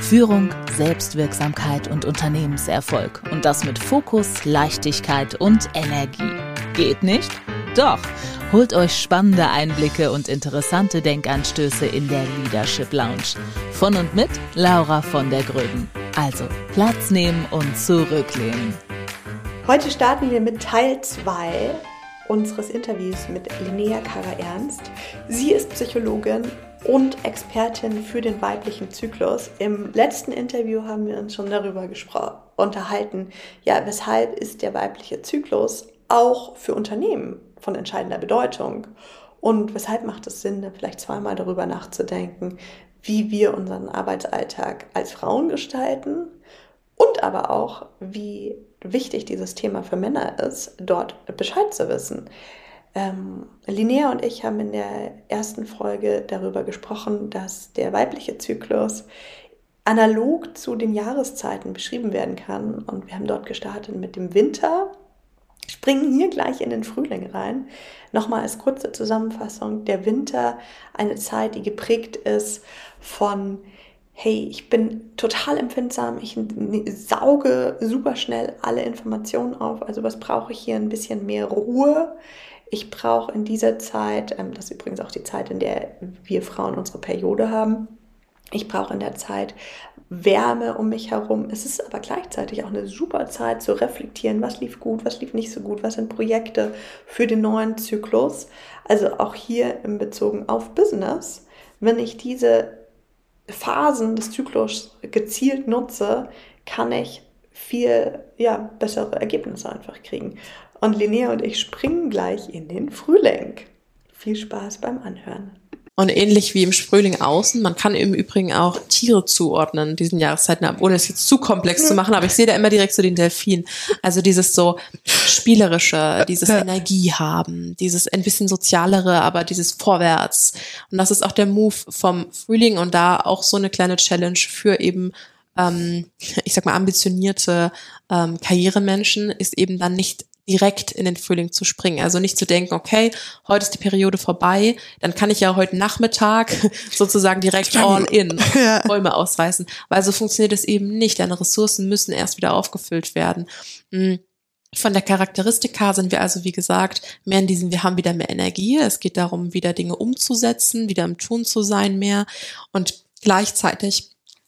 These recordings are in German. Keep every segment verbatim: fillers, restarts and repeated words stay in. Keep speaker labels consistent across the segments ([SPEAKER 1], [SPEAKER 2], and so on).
[SPEAKER 1] Führung, Selbstwirksamkeit und Unternehmenserfolg. Und das mit Fokus, Leichtigkeit und Energie. Geht nicht? Doch! Holt euch spannende Einblicke und interessante Denkanstöße in der Leadership Lounge. Von und mit Laura von der Gröben. Also Platz nehmen und zurücklehnen.
[SPEAKER 2] Heute starten wir mit Teil zwei unseres Interviews mit Linnea Kara-Ernst. Sie ist Psychologin und Expertin für den weiblichen Zyklus. Im letzten Interview haben wir uns schon darüber gespro- unterhalten, ja, weshalb ist der weibliche Zyklus auch für Unternehmen von entscheidender Bedeutung und weshalb macht es Sinn, vielleicht zweimal darüber nachzudenken, wie wir unseren Arbeitsalltag als Frauen gestalten und aber auch, wie wichtig dieses Thema für Männer ist, dort Bescheid zu wissen. Ähm, Linnea und ich haben in der ersten Folge darüber gesprochen, dass der weibliche Zyklus analog zu den Jahreszeiten beschrieben werden kann. Und wir haben dort gestartet mit dem Winter, springen hier gleich in den Frühling rein. Nochmal als kurze Zusammenfassung: Der Winter, eine Zeit, die geprägt ist von hey, ich bin total empfindsam, ich sauge super schnell alle Informationen auf, also was brauche ich hier? Ein bisschen mehr Ruhe. Ich brauche in dieser Zeit, ähm, das ist übrigens auch die Zeit, in der wir Frauen unsere Periode haben, ich brauche in der Zeit Wärme um mich herum. Es ist aber gleichzeitig auch eine super Zeit zu reflektieren, was lief gut, was lief nicht so gut, was sind Projekte für den neuen Zyklus. Also auch hier in Bezug auf Business, wenn ich diese Phasen des Zyklus gezielt nutze, kann ich viel ja, bessere Ergebnisse einfach kriegen. Und Linnea und ich springen gleich in den Frühling. Viel Spaß beim Anhören.
[SPEAKER 3] Und ähnlich wie im Frühling außen, man kann im Übrigen auch Tiere zuordnen, diesen Jahreszeiten, ohne es jetzt zu komplex zu machen, aber ich sehe da immer direkt so den Delfin. Also dieses so Spielerische, dieses Energie haben, dieses ein bisschen Sozialere, aber dieses Vorwärts. Und das ist auch der Move vom Frühling und da auch so eine kleine Challenge für eben, ähm, ich sag mal, ambitionierte ähm, Karrieremenschen, ist eben dann nicht direkt in den Frühling zu springen. Also nicht zu denken, okay, heute ist die Periode vorbei, dann kann ich ja heute Nachmittag sozusagen direkt all in ja. Bäume ausreißen. Weil so funktioniert es eben nicht. Deine Ressourcen müssen erst wieder aufgefüllt werden. Von der Charakteristika sind wir also, wie gesagt, mehr in diesem, wir haben wieder mehr Energie. Es geht darum, wieder Dinge umzusetzen, wieder im Tun zu sein mehr. Und gleichzeitig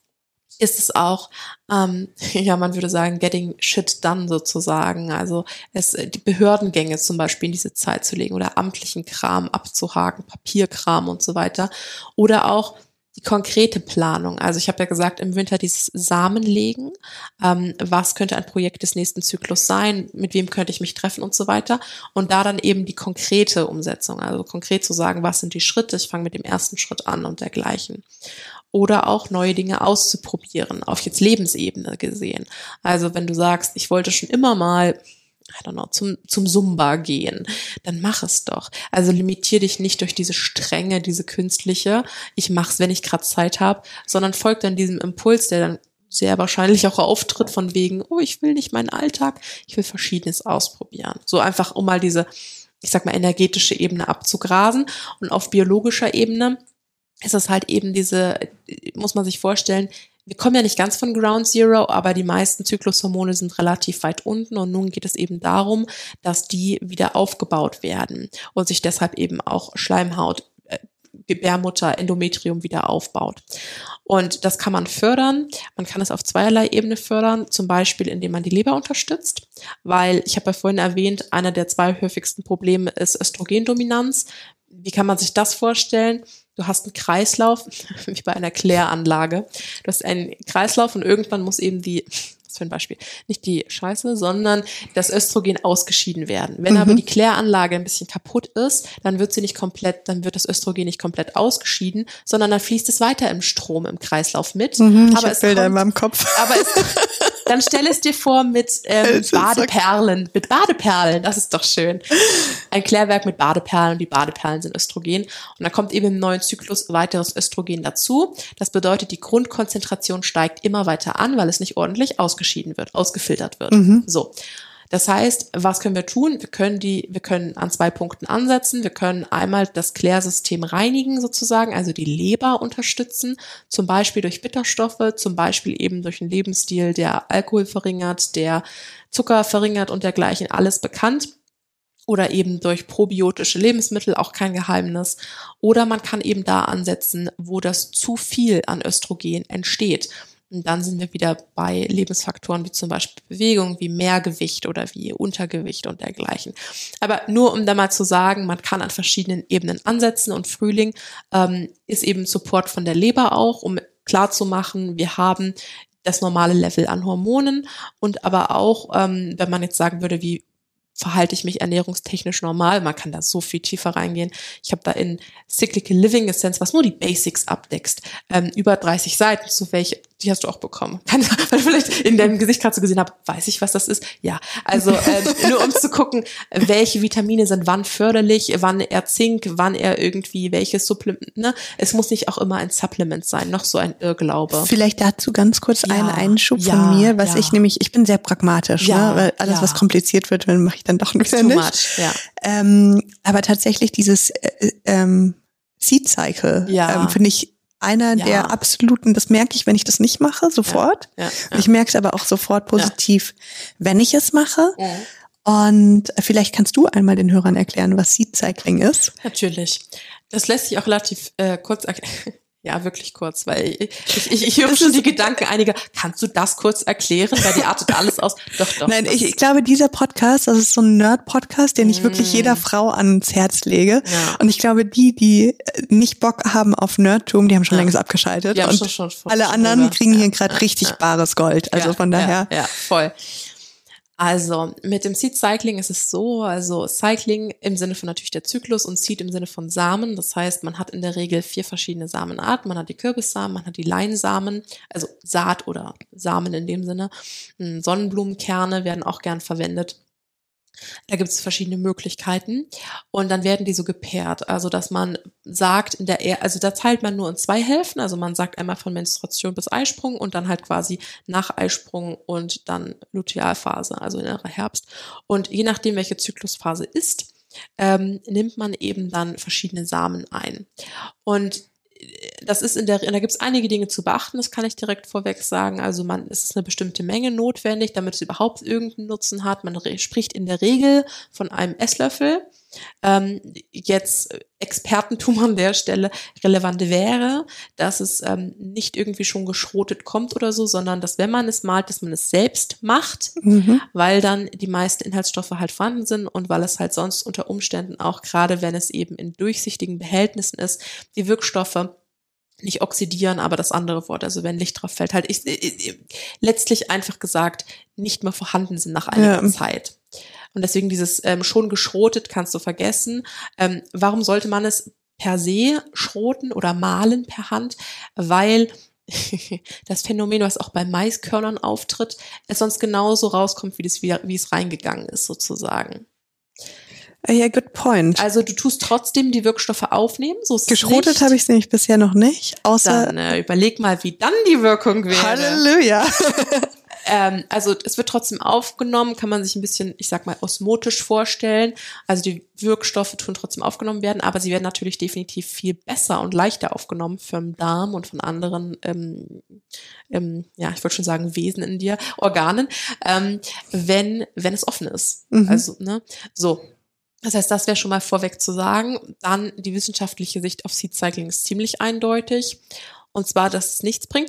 [SPEAKER 3] ist es auch, ähm, ja, man würde sagen, getting shit done sozusagen. Also es die Behördengänge zum Beispiel in diese Zeit zu legen oder amtlichen Kram abzuhaken, Papierkram und so weiter. Oder auch die konkrete Planung. Also ich habe ja gesagt, im Winter dieses Samenlegen. Ähm, was könnte ein Projekt des nächsten Zyklus sein? Mit wem könnte ich mich treffen und so weiter? Und da dann eben die konkrete Umsetzung. Also konkret zu sagen, was sind die Schritte? Ich fange mit dem ersten Schritt an und dergleichen. Oder auch neue Dinge auszuprobieren, auf jetzt Lebensebene gesehen. Also wenn du sagst, ich wollte schon immer mal, I don't know, zum, zum Zumba gehen, dann mach es doch. Also limitier dich nicht durch diese Strenge, diese künstliche, ich mach's, wenn ich gerade Zeit habe, sondern folg dann diesem Impuls, der dann sehr wahrscheinlich auch auftritt von wegen, oh, ich will nicht meinen Alltag, ich will Verschiedenes ausprobieren. So einfach, um mal diese, ich sag mal, energetische Ebene abzugrasen. Und auf biologischer Ebene ist es halt eben diese, muss man sich vorstellen, wir kommen ja nicht ganz von Ground Zero, aber die meisten Zyklushormone sind relativ weit unten und nun geht es eben darum, dass die wieder aufgebaut werden und sich deshalb eben auch Schleimhaut, äh, Gebärmutter, Endometrium wieder aufbaut. Und das kann man fördern. Man kann es auf zweierlei Ebene fördern, zum Beispiel indem man die Leber unterstützt, weil ich habe ja vorhin erwähnt, einer der zwei häufigsten Probleme ist Östrogendominanz. Wie kann man sich das vorstellen? Du hast einen Kreislauf, wie bei einer Kläranlage. Du hast einen Kreislauf und irgendwann muss eben die, was für ein Beispiel, nicht die Scheiße, sondern das Östrogen ausgeschieden werden. Wenn mhm. aber die Kläranlage ein bisschen kaputt ist, dann wird sie nicht komplett, dann wird das Östrogen nicht komplett ausgeschieden, sondern dann fließt es weiter im Strom, im Kreislauf mit.
[SPEAKER 4] Mhm, ich
[SPEAKER 3] aber
[SPEAKER 4] habe Bilder kommt, in meinem Kopf.
[SPEAKER 3] Aber es, dann stell es dir vor mit ähm, Badeperlen, mit Badeperlen, das ist doch schön. Ein Klärwerk mit Badeperlen, die Badeperlen sind Östrogen und dann kommt eben im neuen Zyklus weiteres Östrogen dazu. Das bedeutet, die Grundkonzentration steigt immer weiter an, weil es nicht ordentlich ausgeschieden wird, ausgefiltert wird. Mhm. So. Das heißt, was können wir tun? Wir können die, wir können an zwei Punkten ansetzen. Wir können einmal das Klärsystem reinigen sozusagen, also die Leber unterstützen, zum Beispiel durch Bitterstoffe, zum Beispiel eben durch einen Lebensstil, der Alkohol verringert, der Zucker verringert und dergleichen, alles bekannt. Oder eben durch probiotische Lebensmittel, auch kein Geheimnis. Oder man kann eben da ansetzen, wo das zu viel an Östrogen entsteht. Und dann sind wir wieder bei Lebensfaktoren wie zum Beispiel Bewegung, wie Mehrgewicht oder wie Untergewicht und dergleichen. Aber nur um da mal zu sagen, man kann an verschiedenen Ebenen ansetzen und Frühling ähm, ist eben Support von der Leber auch, um klarzumachen, wir haben das normale Level an Hormonen und aber auch, ähm, wenn man jetzt sagen würde, wie verhalte ich mich ernährungstechnisch normal. Man kann da so viel tiefer reingehen. Ich habe da in Cyclical Living Essence, was nur die Basics abdeckst, ähm, über dreißig Seiten, so welche, die hast du auch bekommen. Kann, weil vielleicht in deinem Gesicht gerade so gesehen habe, weiß ich, was das ist? Ja, also ähm, nur um zu gucken, welche Vitamine sind wann förderlich, wann er Zink, wann er irgendwie welches Supplement, ne? Es muss nicht auch immer ein Supplement sein, noch so ein Irrglaube.
[SPEAKER 2] Vielleicht dazu ganz kurz
[SPEAKER 3] Ja,
[SPEAKER 2] einen Einschub
[SPEAKER 3] ja,
[SPEAKER 2] von mir, was
[SPEAKER 3] ja.
[SPEAKER 2] ich nämlich, ich bin sehr pragmatisch,
[SPEAKER 3] Ja,
[SPEAKER 2] ne? Weil alles,
[SPEAKER 3] ja.
[SPEAKER 2] was kompliziert wird, dann mache ich dann doch wieder
[SPEAKER 3] Too
[SPEAKER 2] nicht.
[SPEAKER 3] much, ja.
[SPEAKER 2] Ähm, aber tatsächlich dieses äh, ähm, Seed Cycle
[SPEAKER 3] Ja.
[SPEAKER 2] ähm, finde ich einer
[SPEAKER 3] Ja.
[SPEAKER 2] der absoluten, das merke ich, wenn ich das nicht mache, sofort.
[SPEAKER 3] Ja,
[SPEAKER 2] Und ich merke es aber auch sofort positiv, wenn ich es mache.
[SPEAKER 3] ja.
[SPEAKER 2] Und vielleicht kannst du einmal den Hörern erklären, was Seed Cycling ist.
[SPEAKER 3] Natürlich. Das lässt sich auch relativ äh, kurz erklären. Ja, wirklich kurz, weil ich, ich, ich, ich höre schon die Gedanken einiger, kannst du das kurz erklären? Weil die artet alles aus. Doch, doch.
[SPEAKER 2] Nein, ich, ich glaube, dieser Podcast, das ist so ein Nerd-Podcast, den ich
[SPEAKER 3] Mm.
[SPEAKER 2] wirklich jeder Frau ans Herz lege.
[SPEAKER 3] Ja.
[SPEAKER 2] Und ich glaube, die, die nicht Bock haben auf Nerdtum, die haben schon
[SPEAKER 3] Ja.
[SPEAKER 2] längst abgeschaltet.
[SPEAKER 3] Die haben
[SPEAKER 2] und
[SPEAKER 3] schon- schon- schon-
[SPEAKER 2] alle
[SPEAKER 3] schon
[SPEAKER 2] anderen
[SPEAKER 3] drüber.
[SPEAKER 2] kriegen hier
[SPEAKER 3] Ja.
[SPEAKER 2] gerade
[SPEAKER 3] Ja.
[SPEAKER 2] richtig
[SPEAKER 3] Ja.
[SPEAKER 2] bares Gold. Also
[SPEAKER 3] Ja,
[SPEAKER 2] von daher.
[SPEAKER 3] Ja, ja, voll. Also mit dem Seed Cycling ist es so, also Cycling im Sinne von natürlich der Zyklus und Seed im Sinne von Samen. Das heißt, man hat in der Regel vier verschiedene Samenarten. Man hat die Kürbissamen, man hat die Leinsamen, also Saat oder Samen in dem Sinne. Sonnenblumenkerne werden auch gern verwendet. Da gibt es verschiedene Möglichkeiten und dann werden die so gepaart, also dass man sagt, in der er also da teilt man nur in zwei Hälften, also man sagt einmal von Menstruation bis Eisprung und dann halt quasi nach Eisprung und dann Lutealphase, also innerer Herbst. Und je nachdem, welche Zyklusphase ist, ähm, nimmt man eben dann verschiedene Samen ein. Und das ist in der, da gibt es einige Dinge zu beachten, das kann ich direkt vorweg sagen. Also man, es ist eine bestimmte Menge notwendig, damit es überhaupt irgendeinen Nutzen hat. Man re- spricht in der Regel von einem Esslöffel. Ähm, jetzt Expertentum an der Stelle relevant wäre, dass es ähm, nicht irgendwie schon geschrotet kommt oder so, sondern dass, wenn man es malt, dass man es selbst macht,
[SPEAKER 2] Mhm.
[SPEAKER 3] weil dann die meisten Inhaltsstoffe halt vorhanden sind und weil es halt sonst unter Umständen auch, gerade wenn es eben in durchsichtigen Behältnissen ist, die Wirkstoffe nicht oxidieren, aber das andere Wort, also wenn Licht drauf fällt, halt ich, ich, ich, letztlich einfach gesagt nicht mehr vorhanden sind nach einiger
[SPEAKER 2] Ja.
[SPEAKER 3] Zeit. Und deswegen dieses ähm, schon geschrotet kannst du vergessen. Ähm, warum sollte man es per se schroten oder mahlen per Hand? Weil das Phänomen, was auch bei Maiskörnern auftritt, es sonst genauso rauskommt, wie, das, wie, wie es reingegangen ist sozusagen.
[SPEAKER 2] Ja, good point.
[SPEAKER 3] Also du tust trotzdem die Wirkstoffe aufnehmen, so ist es
[SPEAKER 2] Geschrotet
[SPEAKER 3] nicht.
[SPEAKER 2] habe ich es nämlich bisher noch nicht, außer
[SPEAKER 3] Dann äh, überleg mal, wie dann die Wirkung wäre.
[SPEAKER 2] Halleluja.
[SPEAKER 3] Ähm, also es wird trotzdem aufgenommen, kann man sich ein bisschen, ich sag mal, osmotisch vorstellen. Also die Wirkstoffe tun trotzdem aufgenommen werden, aber sie werden natürlich definitiv viel besser und leichter aufgenommen vom Darm und von anderen, ähm, ähm, ja, ich wollte schon sagen Wesen in dir, Organen, ähm, wenn wenn es offen ist.
[SPEAKER 2] Mhm.
[SPEAKER 3] Also, ne, so. Das heißt, das wäre schon mal vorweg zu sagen. Dann die wissenschaftliche Sicht auf Seed Cycling ist ziemlich eindeutig. Und zwar, dass es nichts bringt.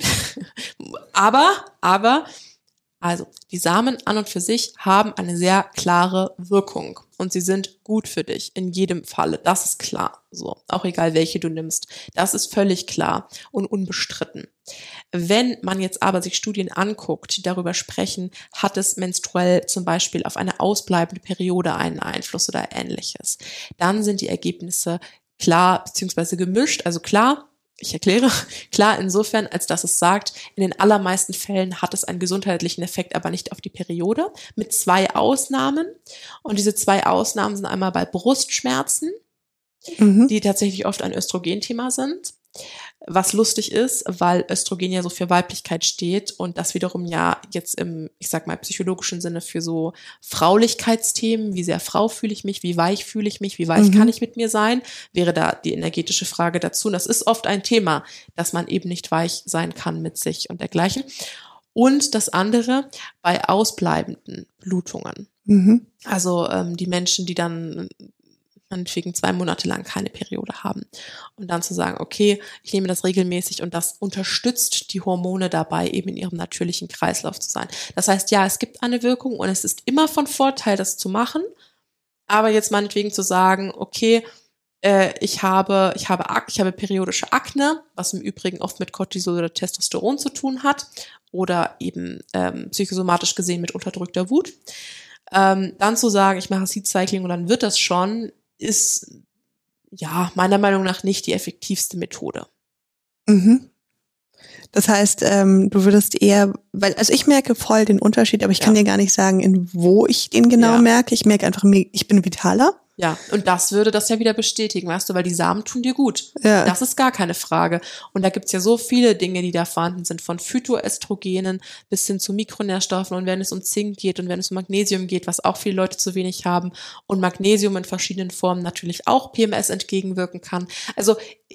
[SPEAKER 3] aber, aber, also, die Samen an und für sich haben eine sehr klare Wirkung. Und sie sind gut für dich, in jedem Falle. Das ist klar. So, auch egal, welche du nimmst. Das ist völlig klar und unbestritten. Wenn man jetzt aber sich Studien anguckt, die darüber sprechen, hat es menstruell zum Beispiel auf eine ausbleibende Periode einen Einfluss oder ähnliches, dann sind die Ergebnisse klar beziehungsweise gemischt. Also klar, ich erkläre, klar insofern, als dass es sagt, in den allermeisten Fällen hat es einen gesundheitlichen Effekt, aber nicht auf die Periode, mit zwei Ausnahmen. Und diese zwei Ausnahmen sind einmal bei Brustschmerzen,
[SPEAKER 2] Mhm.
[SPEAKER 3] die tatsächlich oft ein Östrogenthema sind. Was lustig ist, weil Östrogen ja so für Weiblichkeit steht und das wiederum ja jetzt im, ich sag mal, psychologischen Sinne für so Fraulichkeitsthemen, wie sehr Frau fühle ich mich, wie weich fühle ich mich, wie weich mhm. kann ich mit mir sein, wäre da die energetische Frage dazu. Und das ist oft ein Thema, dass man eben nicht weich sein kann mit sich und dergleichen. Und das andere, bei ausbleibenden Blutungen. Mhm. Also ähm, die Menschen, die dann meinetwegen zwei Monate lang keine Periode haben. Und dann zu sagen, okay, ich nehme das regelmäßig und das unterstützt die Hormone dabei, eben in ihrem natürlichen Kreislauf zu sein. Das heißt, ja, es gibt eine Wirkung und es ist immer von Vorteil, das zu machen. Aber jetzt meinetwegen zu sagen, okay, äh, ich habe, ich habe, ich habe periodische Akne, was im Übrigen oft mit Cortisol oder Testosteron zu tun hat oder eben ähm, psychosomatisch gesehen mit unterdrückter Wut. Ähm, dann zu sagen, ich mache Seed Cycling und dann wird das schon, ist ja meiner Meinung nach nicht die effektivste Methode.
[SPEAKER 2] Mhm. Das heißt, ähm, du würdest eher, weil, also ich merke voll den Unterschied, aber ich ja. kann dir gar nicht sagen, in wo ich den genau ja. merke. Ich merke einfach, ich bin vitaler.
[SPEAKER 3] Ja, und das würde das ja wieder bestätigen, weißt du, weil die Samen tun dir gut.
[SPEAKER 2] Ja.
[SPEAKER 3] Das ist gar keine Frage. Und da gibt's ja so viele Dinge, die da vorhanden sind, von Phytoöstrogenen bis hin zu Mikronährstoffen. Und wenn es um Zink geht und wenn es um Magnesium geht, was auch viele Leute zu wenig haben, und Magnesium in verschiedenen Formen natürlich auch P M S entgegenwirken kann. Also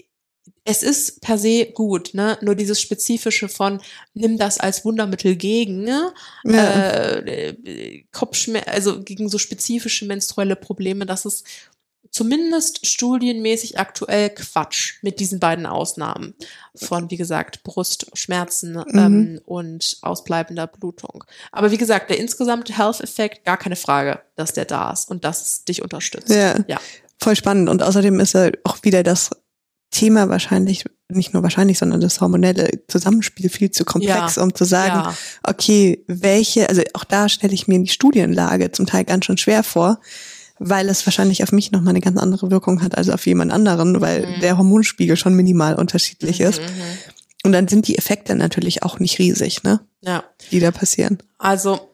[SPEAKER 3] es ist per se gut, ne? Nur dieses Spezifische von, nimm das als Wundermittel gegen, ne? Ja. Äh, Kopfschmerzen, also gegen so spezifische menstruelle Probleme, das ist zumindest studienmäßig aktuell Quatsch mit diesen beiden Ausnahmen von, wie gesagt, Brustschmerzen mhm. ähm, und ausbleibender Blutung. Aber wie gesagt, der insgesamte Health-Effekt, gar keine Frage, dass der da ist und dass es dich unterstützt.
[SPEAKER 2] Ja, ja. Voll spannend. Und außerdem ist er auch wieder das Thema wahrscheinlich, nicht nur wahrscheinlich, sondern das hormonelle Zusammenspiel viel zu komplex, ja, um zu sagen, ja. okay, welche, also auch da stelle ich mir die Studienlage zum Teil ganz schön schwer vor, weil es wahrscheinlich auf mich nochmal eine ganz andere Wirkung hat als auf jemand anderen, weil mhm. der Hormonspiegel schon minimal unterschiedlich mhm, ist. Mhm. Und dann sind die Effekte natürlich auch nicht riesig, ne?
[SPEAKER 3] Ja.
[SPEAKER 2] Die da passieren.
[SPEAKER 3] Also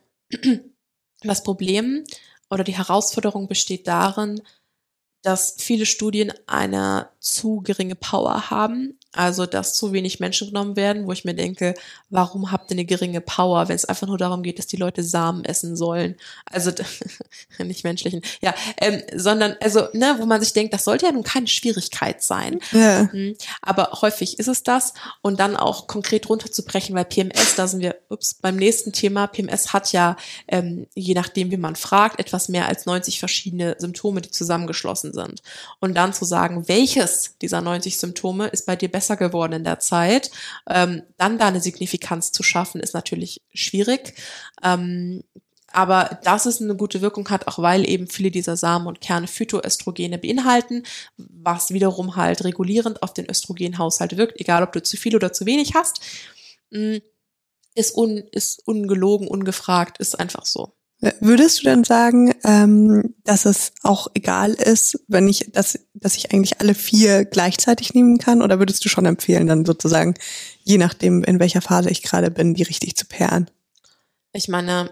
[SPEAKER 3] das Problem oder die Herausforderung besteht darin, dass viele Studien eine zu geringe Power haben, also dass zu wenig Menschen genommen werden, wo ich mir denke, warum habt ihr eine geringe Power, wenn es einfach nur darum geht, dass die Leute Samen essen sollen, also nicht menschlichen, ja, ähm, sondern, also, ne, wo man sich denkt, das sollte ja nun keine Schwierigkeit sein,
[SPEAKER 2] ja.
[SPEAKER 3] aber häufig ist es das und dann auch konkret runterzubrechen, weil P M S, da sind wir, ups, beim nächsten Thema, P M S hat ja, ähm, je nachdem, wie man fragt, etwas mehr als neunzig verschiedene Symptome, die zusammengeschlossen sind und dann zu sagen, welches dieser neunzig Symptome ist bei dir besser geworden in der Zeit, ähm, dann da eine Signifikanz zu schaffen, ist natürlich schwierig, ähm, aber dass es eine gute Wirkung hat, auch weil eben viele dieser Samen und Kerne Phytoöstrogene beinhalten, was wiederum halt regulierend auf den Östrogenhaushalt wirkt, egal ob du zu viel oder zu wenig hast, ist, un, ist ungelogen, ungefragt, ist einfach so.
[SPEAKER 2] Würdest du dann sagen, ähm, dass es auch egal ist, wenn ich, dass, dass ich eigentlich alle vier gleichzeitig nehmen kann? Oder würdest du schon empfehlen, dann sozusagen, je nachdem, in welcher Phase ich gerade bin, die richtig zu pairen?
[SPEAKER 3] Ich meine,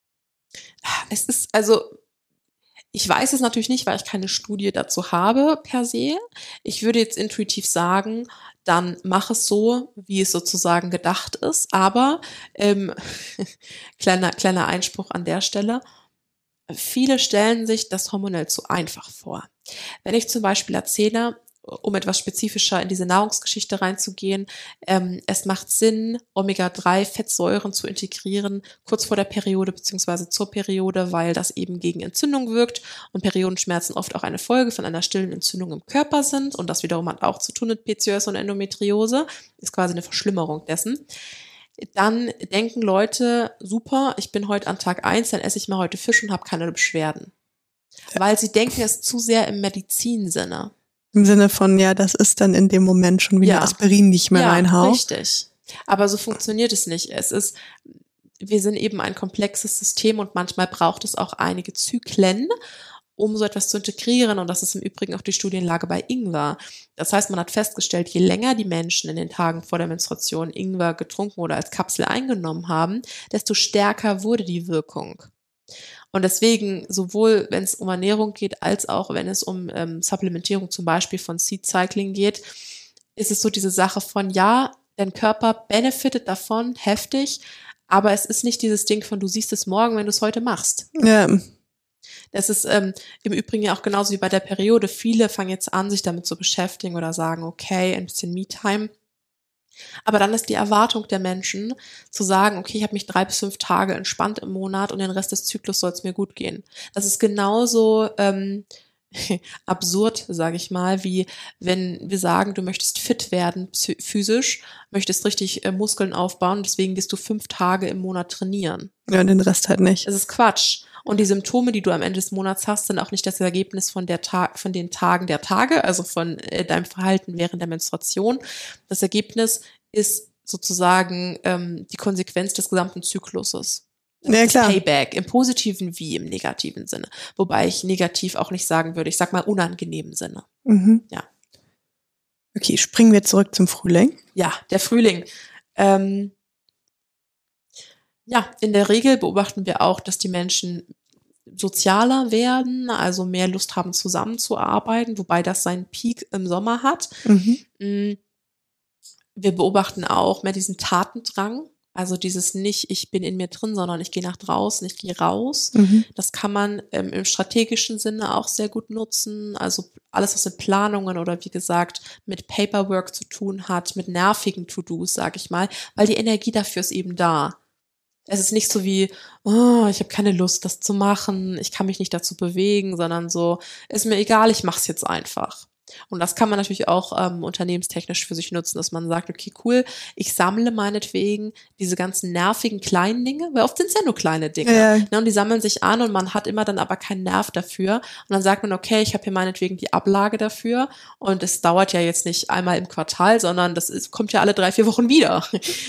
[SPEAKER 3] es ist, also, ich weiß es natürlich nicht, weil ich keine Studie dazu habe, per se. Ich würde jetzt intuitiv sagen, dann mach es so, wie es sozusagen gedacht ist. Aber, ähm, kleiner, kleiner Einspruch an der Stelle, viele stellen sich das hormonell zu einfach vor. Wenn ich zum Beispiel erzähle, um etwas spezifischer in diese Nahrungsgeschichte reinzugehen, ähm, es macht Sinn, Omega drei Fettsäuren zu integrieren, kurz vor der Periode beziehungsweise zur Periode, weil das eben gegen Entzündung wirkt und Periodenschmerzen oft auch eine Folge von einer stillen Entzündung im Körper sind und das wiederum hat auch zu tun mit P C O S und Endometriose, ist quasi eine Verschlimmerung dessen. Dann denken Leute, super, ich bin heute an Tag eins, dann esse ich mal heute Fisch und habe keine Beschwerden. Weil sie denken es zu sehr im Medizinsinne.
[SPEAKER 2] Im Sinne von, ja, das ist dann in dem Moment schon wieder ja. Aspirin nicht mehr
[SPEAKER 3] ja,
[SPEAKER 2] reinhaut.
[SPEAKER 3] Richtig. Aber so funktioniert es nicht. Es ist, wir sind eben ein komplexes System und manchmal braucht es auch einige Zyklen, um so etwas zu integrieren. Und das ist im Übrigen auch die Studienlage bei Ingwer. Das heißt, man hat festgestellt, je länger die Menschen in den Tagen vor der Menstruation Ingwer getrunken oder als Kapsel eingenommen haben, desto stärker wurde die Wirkung. Und deswegen, sowohl wenn es um Ernährung geht, als auch wenn es um ähm, Supplementierung zum Beispiel von Seed Cycling geht, ist es so diese Sache von, ja, dein Körper benefitet davon, heftig, aber es ist nicht dieses Ding von, du siehst es morgen, wenn du es heute machst.
[SPEAKER 2] Ja.
[SPEAKER 3] Das ist ähm, im Übrigen ja auch genauso wie bei der Periode. Viele fangen jetzt an, sich damit zu beschäftigen oder sagen, okay, ein bisschen Me-Time. Aber dann ist die Erwartung der Menschen zu sagen, okay, ich habe mich drei bis fünf Tage entspannt im Monat und den Rest des Zyklus soll es mir gut gehen. Das ist genauso ähm, absurd, sage ich mal, wie wenn wir sagen, du möchtest fit werden physisch, möchtest richtig äh, Muskeln aufbauen, deswegen gehst du fünf Tage im Monat trainieren.
[SPEAKER 2] Ja, und den Rest halt nicht.
[SPEAKER 3] Das ist Quatsch. Und die Symptome, die du am Ende des Monats hast, sind auch nicht das Ergebnis von der Tag, von den Tagen der Tage, also von äh, deinem Verhalten während der Menstruation. Das Ergebnis ist sozusagen ähm, die Konsequenz des gesamten Zykluses. Das
[SPEAKER 2] Ja, klar.
[SPEAKER 3] Payback, im positiven wie im negativen Sinne. Wobei ich negativ auch nicht sagen würde, ich sag mal unangenehmen Sinne.
[SPEAKER 2] Mhm.
[SPEAKER 3] Ja.
[SPEAKER 2] Okay, springen wir zurück zum Frühling.
[SPEAKER 3] Ja, der Frühling. Ähm, Ja, in der Regel beobachten wir auch, dass die Menschen sozialer werden, also mehr Lust haben, zusammenzuarbeiten, wobei das seinen Peak im Sommer hat.
[SPEAKER 2] Mhm.
[SPEAKER 3] Wir beobachten auch mehr diesen Tatendrang, also dieses nicht, ich bin in mir drin, sondern ich gehe nach draußen, ich gehe raus.
[SPEAKER 2] Mhm.
[SPEAKER 3] Das kann man ähm, im strategischen Sinne auch sehr gut nutzen, also alles, was mit Planungen oder wie gesagt mit Paperwork zu tun hat, mit nervigen To-Dos, sag ich mal, weil die Energie dafür ist eben da. Es ist nicht so wie, oh, ich habe keine Lust, das zu machen, ich kann mich nicht dazu bewegen, sondern so, ist mir egal, ich mach's jetzt einfach. Und das kann man natürlich auch ähm, unternehmenstechnisch für sich nutzen, dass man sagt, okay, cool, ich sammle meinetwegen diese ganzen nervigen kleinen Dinge, weil oft sind es ja nur kleine Dinge.
[SPEAKER 2] Ja.
[SPEAKER 3] Ne, und die sammeln sich an und man hat immer dann aber keinen Nerv dafür. Und dann sagt man, okay, ich habe hier meinetwegen die Ablage dafür und es dauert ja jetzt nicht einmal im Quartal, sondern das ist, kommt ja alle drei, vier Wochen wieder.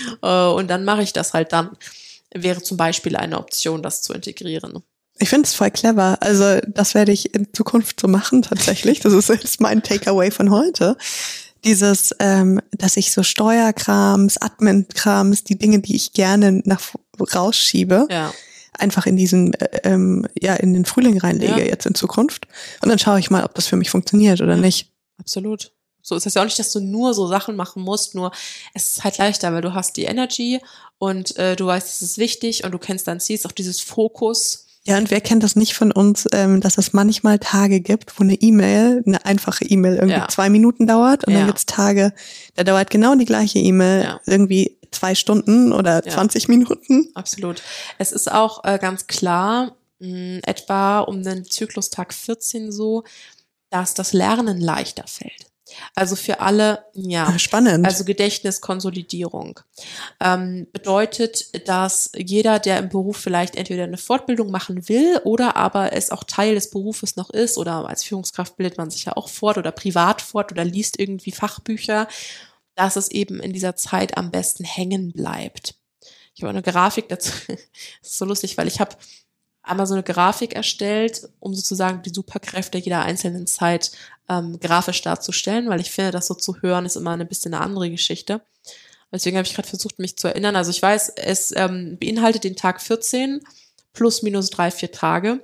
[SPEAKER 3] Und dann mache ich das halt dann. Wäre zum Beispiel eine Option, das zu integrieren.
[SPEAKER 2] Ich finde es voll clever. Also das werde ich in Zukunft so machen tatsächlich. Das ist jetzt mein Takeaway von heute. Dieses, ähm, dass ich so Steuerkrams, Admin-Krams, die Dinge, die ich gerne nach rausschiebe,
[SPEAKER 3] Ja.
[SPEAKER 2] einfach in diesen, ähm, ja, in den Frühling reinlege
[SPEAKER 3] Ja.
[SPEAKER 2] jetzt in Zukunft. Und dann schaue ich mal, ob das für mich funktioniert oder nicht.
[SPEAKER 3] Absolut. So ist es ja auch nicht, dass du nur so Sachen machen musst, nur es ist halt leichter, weil du hast die Energy und äh, du weißt, es ist wichtig und du kennst dein Ziel, auch dieses Fokus.
[SPEAKER 2] Ja, und wer kennt das nicht von uns, ähm, dass es manchmal Tage gibt, wo eine E-Mail, eine einfache E-Mail irgendwie
[SPEAKER 3] Ja.
[SPEAKER 2] zwei Minuten dauert und
[SPEAKER 3] Ja.
[SPEAKER 2] dann gibt's Tage, da dauert genau die gleiche E-Mail
[SPEAKER 3] Ja.
[SPEAKER 2] irgendwie zwei Stunden oder
[SPEAKER 3] Ja.
[SPEAKER 2] zwanzig Minuten.
[SPEAKER 3] Absolut. Es ist auch äh, ganz klar, mh, etwa um den Zyklustag vierzehn so, dass das Lernen leichter fällt. Also für alle, ja.
[SPEAKER 2] Ah, spannend.
[SPEAKER 3] Also Gedächtniskonsolidierung. Ähm, bedeutet, dass jeder, der im Beruf vielleicht entweder eine Fortbildung machen will oder aber es auch Teil des Berufes noch ist oder als Führungskraft bildet man sich ja auch fort oder privat fort oder liest irgendwie Fachbücher, dass es eben in dieser Zeit am besten hängen bleibt. Ich habe eine Grafik dazu. Das ist so lustig, weil ich habe einmal so eine Grafik erstellt, um sozusagen die Superkräfte jeder einzelnen Zeit ähm, grafisch darzustellen, weil ich finde, das so zu hören ist immer ein bisschen eine andere Geschichte. Deswegen habe ich gerade versucht, mich zu erinnern. Also ich weiß, es ähm, beinhaltet den Tag vierzehn plus minus drei, vier Tage.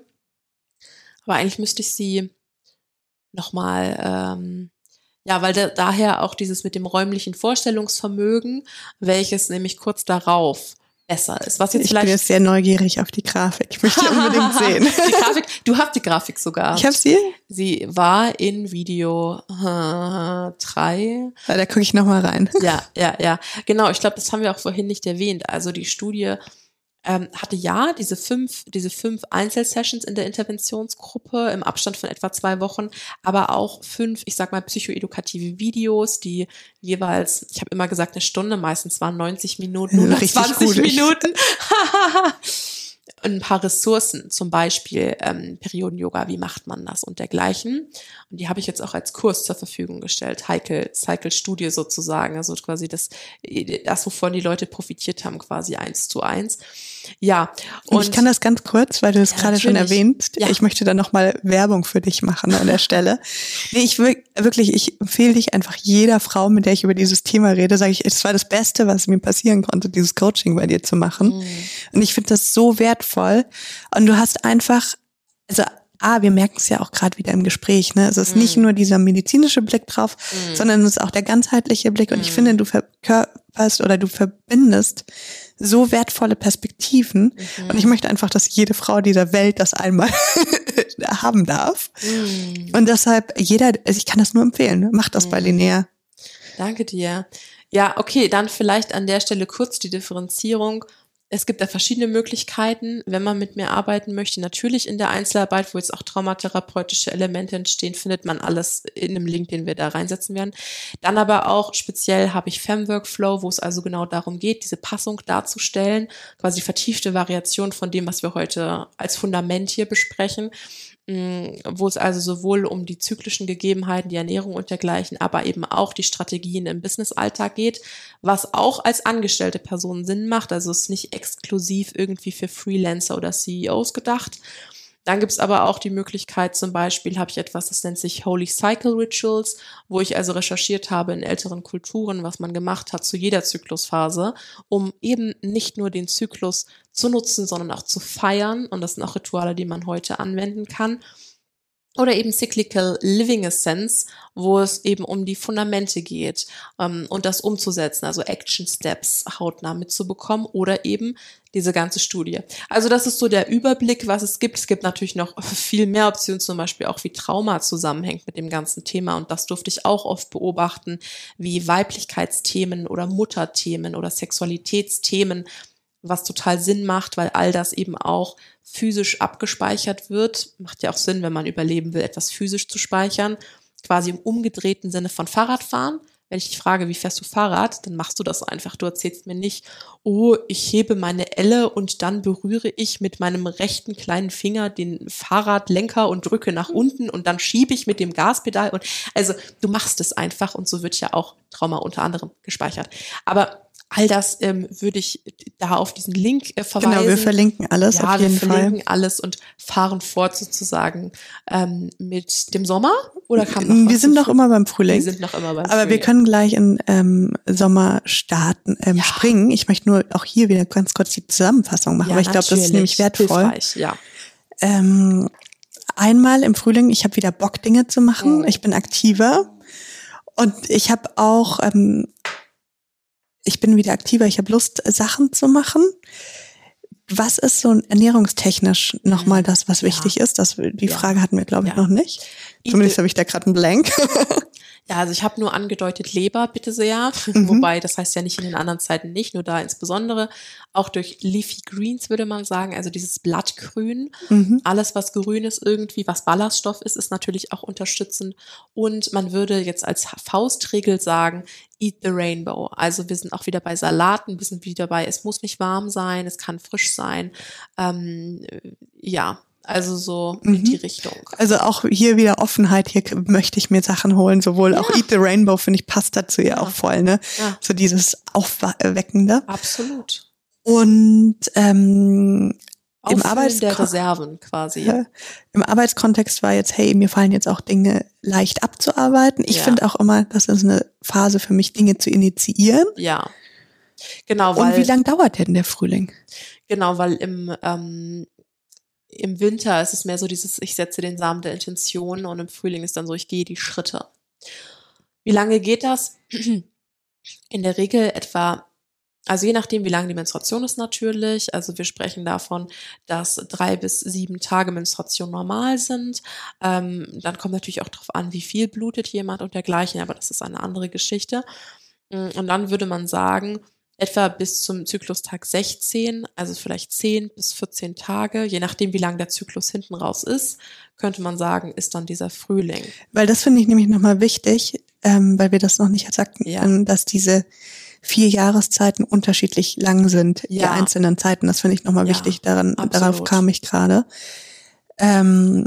[SPEAKER 3] Aber eigentlich müsste ich sie nochmal, ähm, ja, weil da, daher auch dieses mit dem räumlichen Vorstellungsvermögen, welches nämlich kurz darauf besser ist. Was jetzt
[SPEAKER 2] ich
[SPEAKER 3] vielleicht
[SPEAKER 2] bin jetzt sehr neugierig auf die Grafik. Ich möchte die unbedingt sehen.
[SPEAKER 3] Die Grafik, du hast die Grafik sogar.
[SPEAKER 2] Ich habe sie.
[SPEAKER 3] Sie war in Video äh, drei.
[SPEAKER 2] Ja, da gucke ich nochmal rein.
[SPEAKER 3] Ja, ja, ja. Genau, ich glaube, das haben wir auch vorhin nicht erwähnt. Also die Studie ähm, hatte ja diese fünf, diese fünf Einzelsessions in der Interventionsgruppe im Abstand von etwa zwei Wochen, aber auch fünf, ich sag mal, psychoedukative Videos, die jeweils, ich habe immer gesagt, eine Stunde, meistens waren neunzig Minuten oder
[SPEAKER 2] Richtig
[SPEAKER 3] zwanzig
[SPEAKER 2] gut.
[SPEAKER 3] Minuten. Ein paar Ressourcen, zum Beispiel ähm, Perioden-Yoga, wie macht man das und dergleichen. Und die habe ich jetzt auch als Kurs zur Verfügung gestellt, Heikel, Cycle-Studie sozusagen, also quasi das, das, wovon die Leute profitiert haben, quasi eins zu eins. Ja.
[SPEAKER 2] Und,
[SPEAKER 3] Und
[SPEAKER 2] ich kann das ganz kurz, weil du es
[SPEAKER 3] Ja,
[SPEAKER 2] gerade schon
[SPEAKER 3] natürlich.
[SPEAKER 2] erwähnt.
[SPEAKER 3] Ja.
[SPEAKER 2] Ich möchte da nochmal Werbung für dich machen an der Stelle. Nee, ich will, wirklich, ich empfehle dich einfach jeder Frau, mit der ich über dieses Thema rede, sage ich, es war das Beste, was mir passieren konnte, dieses Coaching bei dir zu machen.
[SPEAKER 3] Mhm.
[SPEAKER 2] Und ich finde das so wertvoll. Und du hast einfach, also A, wir merken es ja auch gerade wieder im Gespräch, ne? Es ist mm. nicht nur dieser medizinische Blick drauf, mm. sondern es ist auch der ganzheitliche Blick. Und mm. ich finde, du verkörperst oder du verbindest so wertvolle Perspektiven. Mm. Und ich möchte einfach, dass jede Frau dieser Welt das einmal haben darf. Mm. Und deshalb, jeder, also ich kann das nur empfehlen, ne? Macht das mm. bei Linnea.
[SPEAKER 3] Danke dir. Ja, okay, dann vielleicht an der Stelle kurz die Differenzierung. Es gibt da verschiedene Möglichkeiten, wenn man mit mir arbeiten möchte. Natürlich in der Einzelarbeit, wo jetzt auch traumatherapeutische Elemente entstehen, findet man alles in einem Link, den wir da reinsetzen werden. Dann aber auch speziell habe ich Fem-Workflow, wo es also genau darum geht, diese Passung darzustellen, quasi vertiefte Variation von dem, was wir heute als Fundament hier besprechen, wo es also sowohl um die zyklischen Gegebenheiten, die Ernährung und dergleichen, aber eben auch die Strategien im Business-Alltag geht, was auch als angestellte Person Sinn macht. Also es ist nicht exklusiv irgendwie für Freelancer oder C E Os gedacht. Dann gibt es aber auch die Möglichkeit, zum Beispiel habe ich etwas, das nennt sich Holy Cycle Rituals, wo ich also recherchiert habe in älteren Kulturen, was man gemacht hat zu jeder Zyklusphase, um eben nicht nur den Zyklus zu nutzen, sondern auch zu feiern. Und das sind auch Rituale, die man heute anwenden kann. Oder eben Cyclical Living Essence, wo es eben um die Fundamente geht ähm, und das umzusetzen, also Action Steps hautnah mitzubekommen oder eben diese ganze Studie. Also das ist so der Überblick, was es gibt. Es gibt natürlich noch viel mehr Optionen, zum Beispiel auch wie Trauma zusammenhängt mit dem ganzen Thema, und das durfte ich auch oft beobachten, wie Weiblichkeitsthemen oder Mutterthemen oder Sexualitätsthemen, was total Sinn macht, weil all das eben auch physisch abgespeichert wird. Macht ja auch Sinn, wenn man überleben will, etwas physisch zu speichern. Quasi im umgedrehten Sinne von Fahrradfahren. Wenn ich dich frage, wie fährst du Fahrrad, dann machst du das einfach. Du erzählst mir nicht, oh, ich hebe meine Elle und dann berühre ich mit meinem rechten kleinen Finger den Fahrradlenker und drücke nach unten und dann schiebe ich mit dem Gaspedal. Und also du machst es einfach, und so wird ja auch Trauma unter anderem gespeichert. Aber all das ähm, würde ich da auf diesen Link äh, verweisen.
[SPEAKER 2] Genau, wir verlinken alles
[SPEAKER 3] ja,
[SPEAKER 2] auf jeden Fall.
[SPEAKER 3] Ja, wir verlinken alles und fahren fort sozusagen ähm, mit dem Sommer. Oder kam noch
[SPEAKER 2] wir sind noch immer beim Frühling.
[SPEAKER 3] Wir sind noch immer beim
[SPEAKER 2] Aber
[SPEAKER 3] Frühling.
[SPEAKER 2] wir können gleich in ähm, Sommer starten, ähm, ja. springen. Ich möchte nur auch hier wieder ganz kurz die Zusammenfassung machen,
[SPEAKER 3] ja,
[SPEAKER 2] weil ich glaube, das ist nämlich wertvoll.
[SPEAKER 3] Hilfreich, ja.
[SPEAKER 2] Ähm, einmal im Frühling, ich habe wieder Bock, Dinge zu machen. Mhm. Ich bin aktiver. Und ich habe auch... Ähm, Ich bin wieder aktiver, ich habe Lust, Sachen zu machen. Was ist so ernährungstechnisch nochmal das, was wichtig ja. ist? Das, die ja. Frage hatten wir, glaube ich, ja. noch nicht. Zumindest habe ich da gerade einen Blank.
[SPEAKER 3] Ja, also ich habe nur angedeutet Leber, bitte sehr. Mhm. Wobei, das heißt ja nicht in den anderen Zeiten nicht, nur da insbesondere. Auch durch Leafy Greens würde man sagen, also dieses Blattgrün. Mhm. Alles, was grün ist irgendwie, was Ballaststoff ist, ist natürlich auch unterstützend. Und man würde jetzt als Faustregel sagen, eat the rainbow. Also wir sind auch wieder bei Salaten, wir sind wieder bei, es muss nicht warm sein, es kann frisch sein. Ähm, ja, also so mhm. in die Richtung.
[SPEAKER 2] Also auch hier wieder Offenheit, hier möchte ich mir Sachen holen, sowohl ja. auch Eat the Rainbow, finde ich, passt dazu ja, ja auch voll, ne? Ja. So dieses Aufweckende.
[SPEAKER 3] Absolut.
[SPEAKER 2] Und ähm, im Arbeits-
[SPEAKER 3] der Reserven quasi.
[SPEAKER 2] Ja. Im Arbeitskontext war jetzt, hey, mir fallen jetzt auch Dinge leicht abzuarbeiten. Ich ja. finde auch immer, das ist eine Phase für mich, Dinge zu initiieren.
[SPEAKER 3] Ja, genau. Weil,
[SPEAKER 2] und wie lang dauert denn der Frühling?
[SPEAKER 3] Genau, weil im ähm, im Winter ist es mehr so dieses, ich setze den Samen der Intention, und im Frühling ist dann so, ich gehe die Schritte. Wie lange geht das? In der Regel etwa, also je nachdem, wie lange die Menstruation ist natürlich. Also wir sprechen davon, dass drei bis sieben Tage Menstruation normal sind. Ähm, dann kommt natürlich auch darauf an, wie viel blutet jemand und dergleichen, aber das ist eine andere Geschichte. Und dann würde man sagen, etwa bis zum Zyklustag sechzehn, also vielleicht zehn bis vierzehn Tage, je nachdem, wie lang der Zyklus hinten raus ist, könnte man sagen, ist dann dieser Frühling.
[SPEAKER 2] Weil das finde ich nämlich nochmal wichtig, ähm, weil wir das noch nicht sagten, ja. dass diese vier Jahreszeiten unterschiedlich lang sind, ja. die einzelnen Zeiten. Das finde ich nochmal ja, wichtig, daran, darauf kam ich gerade. Ähm,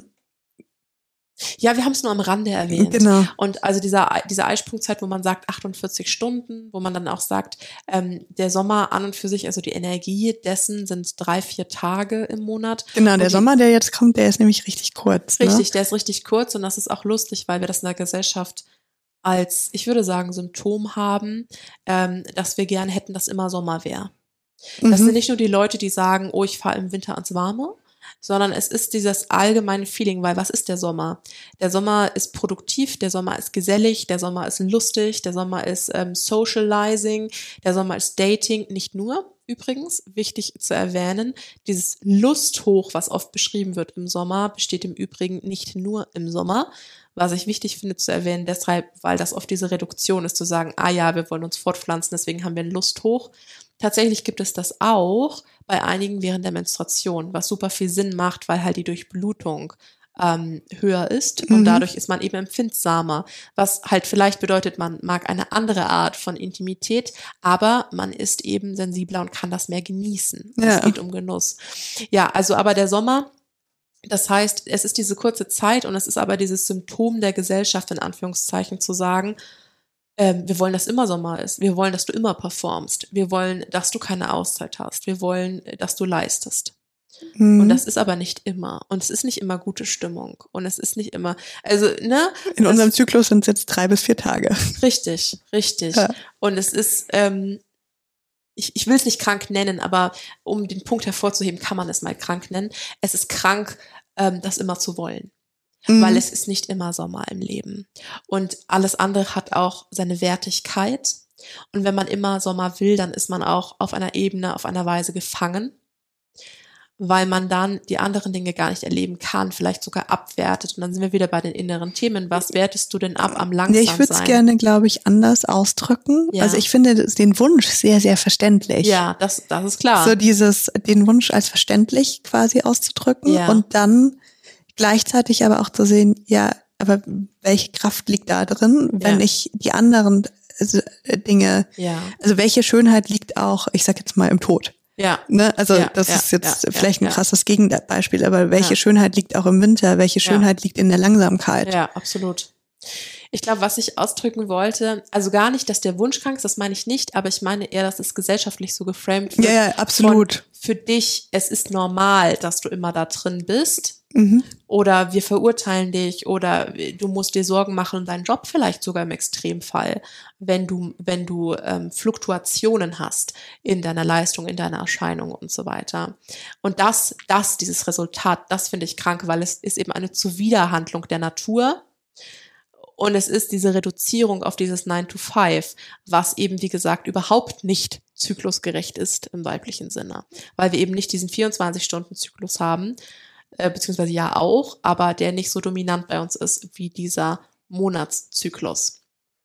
[SPEAKER 3] Ja, wir haben es nur am Rande erwähnt.
[SPEAKER 2] Genau.
[SPEAKER 3] Und also dieser, diese Eisprungzeit, wo man sagt achtundvierzig Stunden, wo man dann auch sagt, ähm, der Sommer an und für sich, also die Energie dessen sind drei, vier Tage im Monat.
[SPEAKER 2] Genau, der
[SPEAKER 3] und die,
[SPEAKER 2] Sommer, der jetzt kommt, der ist nämlich richtig kurz.
[SPEAKER 3] Richtig,
[SPEAKER 2] ne?
[SPEAKER 3] der ist richtig kurz, und das ist auch lustig, weil wir das in der Gesellschaft als, ich würde sagen, Symptom haben, ähm, dass wir gern hätten, dass immer Sommer wäre. Das mhm. sind nicht nur die Leute, die sagen, oh, ich fahre im Winter ans Warme. sondern es ist dieses allgemeine Feeling, weil was ist der Sommer? Der Sommer ist produktiv, der Sommer ist gesellig, der Sommer ist lustig, der Sommer ist ähm, socializing, der Sommer ist Dating, nicht nur. Übrigens, wichtig zu erwähnen, dieses Lusthoch, was oft beschrieben wird im Sommer, besteht im Übrigen nicht nur im Sommer, was ich wichtig finde zu erwähnen, deshalb, weil das oft diese Reduktion ist, zu sagen, ah ja, wir wollen uns fortpflanzen, deswegen haben wir ein Lusthoch. Tatsächlich gibt es das auch bei einigen während der Menstruation, was super viel Sinn macht, weil halt die Durchblutung ähm, höher ist und mhm. dadurch ist man eben empfindsamer, was halt vielleicht bedeutet, man mag eine andere Art von Intimität, aber man ist eben sensibler und kann das mehr genießen. Ja. Es geht um Genuss. Ja, also aber der Sommer, das heißt, es ist diese kurze Zeit und es ist aber dieses Symptom der Gesellschaft, in Anführungszeichen, zu sagen, ähm, wir wollen, dass immer Sommer ist. Wir wollen, dass du immer performst. Wir wollen, dass du keine Auszeit hast. Wir wollen, dass du leistest. Mhm. Und das ist aber nicht immer. Und es ist nicht immer gute Stimmung. Und es ist nicht immer, also, ne?
[SPEAKER 2] In unserem Zyklus sind es jetzt drei bis vier Tage.
[SPEAKER 3] Richtig, richtig. Ja. Und es ist, ähm, ich, ich will es nicht krank nennen, aber um den Punkt hervorzuheben, kann man es mal krank nennen. Es ist krank, ähm, das immer zu wollen. Mhm. Weil es ist nicht immer Sommer im Leben. Und alles andere hat auch seine Wertigkeit. Und wenn man immer Sommer will, dann ist man auch auf einer Ebene, auf einer Weise gefangen, weil man dann die anderen Dinge gar nicht erleben kann, vielleicht sogar abwertet. Und dann sind wir wieder bei den inneren Themen. Was wertest du denn ab am Langsamsein?
[SPEAKER 2] Ja, ich würde es gerne, glaube ich, anders ausdrücken. Ja. Also ich finde den Wunsch sehr, sehr verständlich.
[SPEAKER 3] Ja, das, das ist klar.
[SPEAKER 2] So dieses, den Wunsch als verständlich quasi auszudrücken ja. und dann gleichzeitig aber auch zu sehen, ja, aber welche Kraft liegt da drin, wenn ja. ich die anderen also, Dinge, ja. also welche Schönheit liegt auch, ich sag jetzt mal, im Tod.
[SPEAKER 3] Ja.
[SPEAKER 2] Ne? Also
[SPEAKER 3] ja,
[SPEAKER 2] das
[SPEAKER 3] ja,
[SPEAKER 2] ist jetzt
[SPEAKER 3] ja,
[SPEAKER 2] vielleicht
[SPEAKER 3] ja,
[SPEAKER 2] ein krasses Gegenbeispiel, aber welche ja. Schönheit liegt auch im Winter, welche Schönheit ja. liegt in der Langsamkeit?
[SPEAKER 3] Ja, absolut. Ich glaube, was ich ausdrücken wollte, also gar nicht, dass der Wunsch krank ist, das meine ich nicht, aber ich meine eher, dass es gesellschaftlich so geframed wird.
[SPEAKER 2] Ja, ja, absolut.
[SPEAKER 3] Für dich, es ist normal, dass du immer da drin bist.
[SPEAKER 2] Mhm.
[SPEAKER 3] Oder wir verurteilen dich oder du musst dir Sorgen machen um deinen Job vielleicht sogar im Extremfall, wenn du, wenn du ähm, Fluktuationen hast in deiner Leistung, in deiner Erscheinung und so weiter. Und das, das, dieses Resultat, das finde ich krank, weil es ist eben eine Zuwiderhandlung der Natur. Und es ist diese Reduzierung auf dieses nine to five, was eben, wie gesagt, überhaupt nicht zyklusgerecht ist im weiblichen Sinne. Weil wir eben nicht diesen vierundzwanzig-Stunden-Zyklus haben, äh, beziehungsweise ja auch, aber der nicht so dominant bei uns ist wie dieser Monatszyklus.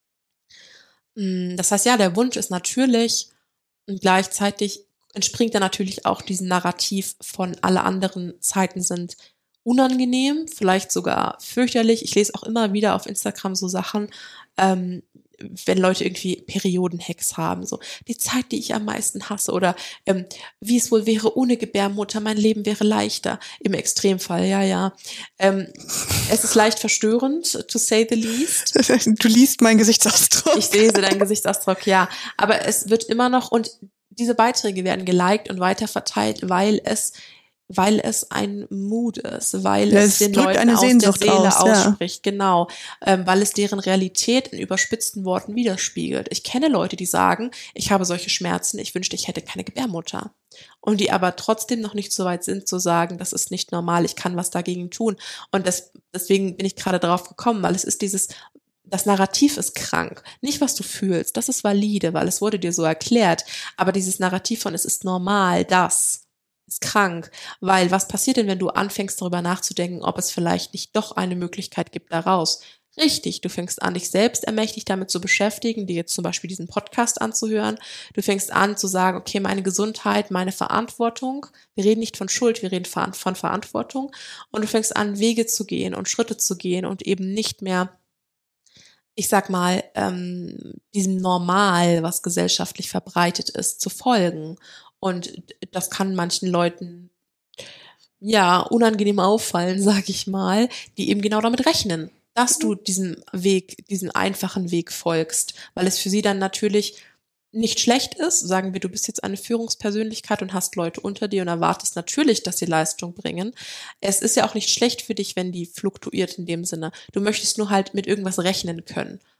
[SPEAKER 3] Das heißt, ja, der Wunsch ist natürlich und gleichzeitig entspringt er natürlich auch diesem Narrativ von alle anderen Zeiten sind unangenehm, vielleicht sogar fürchterlich. Ich lese auch immer wieder auf Instagram so Sachen, ähm, wenn Leute irgendwie Periodenhex haben, so die Zeit, die ich am meisten hasse oder ähm, wie es wohl wäre ohne Gebärmutter, mein Leben wäre leichter, im Extremfall, ja, ja. Ähm, es ist leicht verstörend, to say the least.
[SPEAKER 2] Du liest meinen Gesichtsausdruck.
[SPEAKER 3] Ich lese deinen Gesichtsausdruck, ja. Aber es wird immer noch, und diese Beiträge werden geliked und weiterverteilt, weil es weil es ein Mood ist, weil ja, es, es den Leuten aus der Seele aus, ausspricht, ja. genau, ähm, weil es deren Realität in überspitzten Worten widerspiegelt. Ich kenne Leute, die sagen, ich habe solche Schmerzen, ich wünschte, ich hätte keine Gebärmutter. Und die aber trotzdem noch nicht so weit sind, zu sagen, das ist nicht normal, ich kann was dagegen tun. Und das, deswegen bin ich gerade drauf gekommen, weil es ist dieses, das Narrativ ist krank. Nicht, was du fühlst, das ist valide, weil es wurde dir so erklärt, aber dieses Narrativ von, es ist normal, das ist krank, weil was passiert denn, wenn du anfängst darüber nachzudenken, ob es vielleicht nicht doch eine Möglichkeit gibt daraus? Richtig, du fängst an, dich selbst ermächtigt damit zu beschäftigen, dir jetzt zum Beispiel diesen Podcast anzuhören. Du fängst an zu sagen, okay, meine Gesundheit, meine Verantwortung. Wir reden nicht von Schuld, wir reden von Verantwortung. Und du fängst an, Wege zu gehen und Schritte zu gehen und eben nicht mehr, ich sag mal, ähm, diesem Normal, was gesellschaftlich verbreitet ist, zu folgen. Und das kann manchen Leuten, ja, unangenehm auffallen, sag ich mal, die eben genau damit rechnen, dass du diesem Weg, diesen einfachen Weg folgst, weil es für sie dann natürlich nicht schlecht ist. Sagen wir, du bist jetzt eine Führungspersönlichkeit und hast Leute unter dir und erwartest natürlich, dass sie Leistung bringen. Es ist ja auch nicht schlecht für dich, wenn die fluktuiert in dem Sinne. Du möchtest nur halt mit irgendwas rechnen können.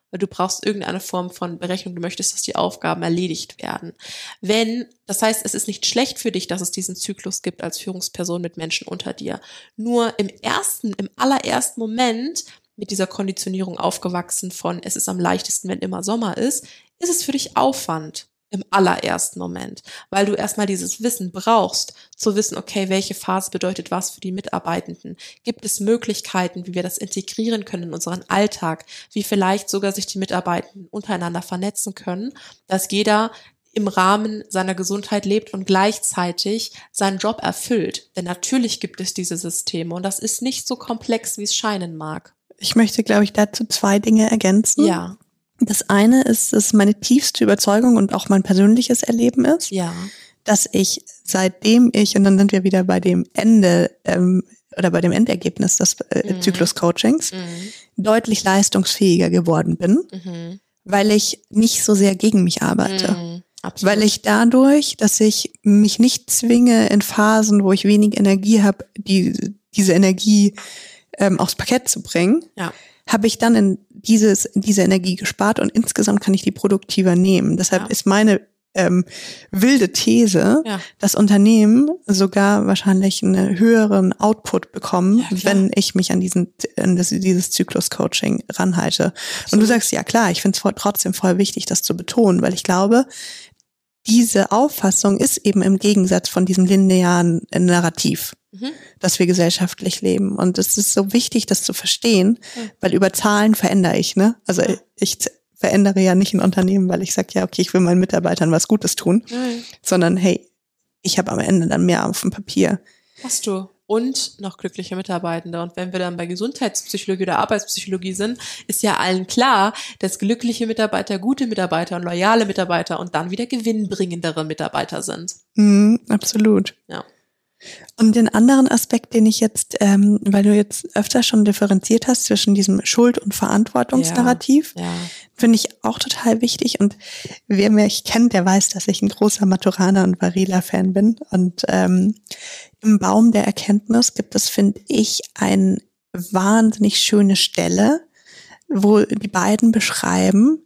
[SPEAKER 3] weil du brauchst irgendeine Form von Berechnung, du möchtest, dass die Aufgaben erledigt werden. Wenn, das heißt, es ist nicht schlecht für dich, dass es diesen Zyklus gibt als Führungsperson mit Menschen unter dir. Nur im ersten, im allerersten Moment mit dieser Konditionierung aufgewachsen von, es ist am leichtesten, wenn immer Sommer ist, ist es für dich Aufwand im allerersten Moment, weil du erstmal dieses Wissen brauchst, zu wissen, okay, welche Phase bedeutet was für die Mitarbeitenden? Gibt es Möglichkeiten, wie wir das integrieren können in unseren Alltag, wie vielleicht sogar sich die Mitarbeitenden untereinander vernetzen können, dass jeder im Rahmen seiner Gesundheit lebt und gleichzeitig seinen Job erfüllt. Denn natürlich gibt es diese Systeme und das ist nicht so komplex, wie es scheinen mag.
[SPEAKER 2] Ich möchte, glaube ich, dazu zwei Dinge ergänzen.
[SPEAKER 3] Ja.
[SPEAKER 2] Das eine ist, dass meine tiefste Überzeugung und auch mein persönliches Erleben ist,
[SPEAKER 3] Ja.
[SPEAKER 2] dass ich seitdem ich, und dann sind wir wieder bei dem Ende ähm, oder bei dem Endergebnis des äh,
[SPEAKER 3] Mhm.
[SPEAKER 2] Zyklus-Coachings,
[SPEAKER 3] Mhm.
[SPEAKER 2] deutlich leistungsfähiger geworden bin,
[SPEAKER 3] Mhm.
[SPEAKER 2] weil ich nicht so sehr gegen mich arbeite.
[SPEAKER 3] Mhm. Absolut.
[SPEAKER 2] Weil ich dadurch, dass ich mich nicht zwinge in Phasen, wo ich wenig Energie habe, die diese Energie ähm, aufs Parkett zu bringen,
[SPEAKER 3] Ja.
[SPEAKER 2] habe ich dann in dieses in diese Energie gespart und insgesamt kann ich die produktiver nehmen. Deshalb
[SPEAKER 3] Ja.
[SPEAKER 2] ist meine ähm, wilde These,
[SPEAKER 3] Ja.
[SPEAKER 2] dass Unternehmen sogar wahrscheinlich einen höheren Output bekommen,
[SPEAKER 3] Ja, klar.
[SPEAKER 2] wenn ich mich an diesen an das, dieses Zyklus-Coaching ranhalte. Und du
[SPEAKER 3] Absolut.
[SPEAKER 2] sagst, ja klar, ich finde es trotzdem voll wichtig, das zu betonen, weil ich glaube, diese Auffassung ist eben im Gegensatz von diesem linearen äh, Narrativ,
[SPEAKER 3] Mhm.
[SPEAKER 2] dass wir gesellschaftlich leben. Und es ist so wichtig, das zu verstehen,
[SPEAKER 3] Ja.
[SPEAKER 2] weil über Zahlen verändere ich, ne? Also
[SPEAKER 3] Ja.
[SPEAKER 2] ich z- verändere ja nicht ein Unternehmen, weil ich sage, ja, okay, ich will meinen Mitarbeitern was Gutes tun,
[SPEAKER 3] Nein.
[SPEAKER 2] sondern hey, ich habe am Ende dann mehr auf dem Papier.
[SPEAKER 3] Hast du. Und noch glückliche Mitarbeitende. Und wenn wir dann bei Gesundheitspsychologie oder Arbeitspsychologie sind, ist ja allen klar, dass glückliche Mitarbeiter gute Mitarbeiter und loyale Mitarbeiter und dann wieder gewinnbringendere Mitarbeiter sind.
[SPEAKER 2] Mhm, absolut.
[SPEAKER 3] Ja.
[SPEAKER 2] Und den anderen Aspekt, den ich jetzt, ähm, weil du jetzt öfter schon differenziert hast zwischen diesem Schuld- und Verantwortungsnarrativ,
[SPEAKER 3] Ja.
[SPEAKER 2] finde ich auch total wichtig. Und wer mich kennt, der weiß, dass ich ein großer Maturana und Varela-Fan bin. Und ähm, im Baum der Erkenntnis gibt es, finde ich, eine wahnsinnig schöne Stelle, wo die beiden beschreiben,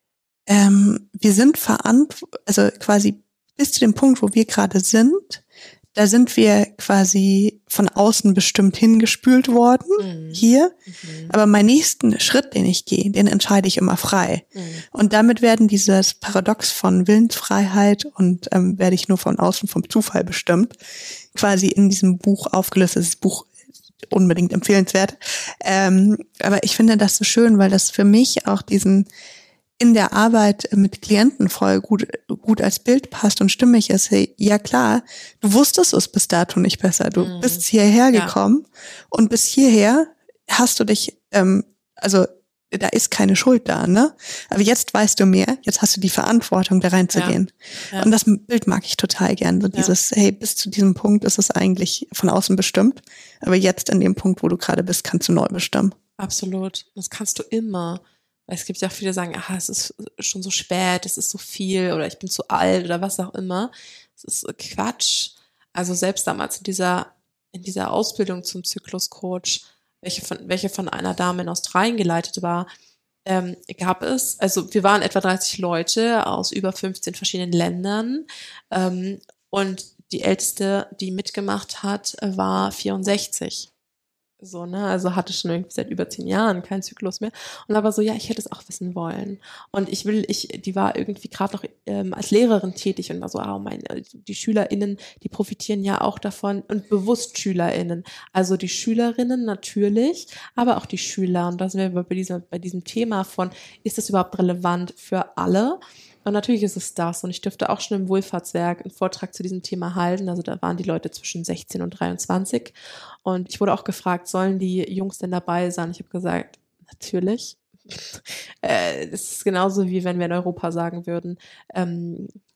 [SPEAKER 2] ähm, wir sind verantwortlich, also quasi bis zu dem Punkt, wo wir gerade sind, da sind wir quasi von außen bestimmt hingespült worden,
[SPEAKER 3] Mhm.
[SPEAKER 2] hier.
[SPEAKER 3] Mhm.
[SPEAKER 2] Aber meinen nächsten Schritt, den ich gehe, den entscheide ich immer frei.
[SPEAKER 3] Mhm.
[SPEAKER 2] Und damit werden dieses Paradox von Willensfreiheit und ähm, werde ich nur von außen vom Zufall bestimmt, quasi in diesem Buch aufgelöst. Das Buch ist unbedingt empfehlenswert. Ähm, aber ich finde das so schön, weil das für mich auch diesen in der Arbeit mit Klienten voll gut, gut als Bild passt und stimmig ist. Hey, ja klar, du wusstest es bis dato nicht besser. Du
[SPEAKER 3] Mhm.
[SPEAKER 2] bist hierher
[SPEAKER 3] Ja.
[SPEAKER 2] gekommen und bis hierher hast du dich, ähm, also da ist keine Schuld da, ne? Aber jetzt weißt du mehr, jetzt hast du die Verantwortung, da reinzugehen.
[SPEAKER 3] Ja.
[SPEAKER 2] Und das Bild mag ich total gern. So
[SPEAKER 3] Ja.
[SPEAKER 2] dieses, hey, bis zu diesem Punkt ist es eigentlich von außen bestimmt, aber jetzt in dem Punkt, wo du gerade bist, kannst du neu bestimmen.
[SPEAKER 3] Absolut. Das kannst du immer. Weil es gibt ja auch viele, die sagen, ah, es ist schon so spät, es ist so viel oder ich bin zu alt oder was auch immer. Es ist Quatsch. Also selbst damals in dieser, in dieser Ausbildung zum Zykluscoach, welche von, welche von einer Dame in Australien geleitet war, ähm, gab es, also wir waren etwa dreißig Leute aus über fünfzehn verschiedenen Ländern, ähm, und die älteste, die mitgemacht hat, war vierundsechzig. So, ne, also hatte schon irgendwie seit über zehn Jahren keinen Zyklus mehr. Und aber so, ja, ich hätte es auch wissen wollen. Und ich will, ich, die war irgendwie gerade noch ähm, als Lehrerin tätig und war so, ah, meine, die SchülerInnen, die profitieren ja auch davon und bewusst SchülerInnen. Also die Schülerinnen natürlich, aber auch die Schüler. Und da sind wir bei diesem, bei diesem Thema von, ist das überhaupt relevant für alle? Und natürlich ist es das. Und ich durfte auch schon im Wohlfahrtswerk einen Vortrag zu diesem Thema halten. Also da waren die Leute zwischen sechzehn und dreiundzwanzig. Und ich wurde auch gefragt, sollen die Jungs denn dabei sein? Ich habe gesagt, natürlich. äh, es ist genauso wie wenn wir in Europa sagen würden, ähm,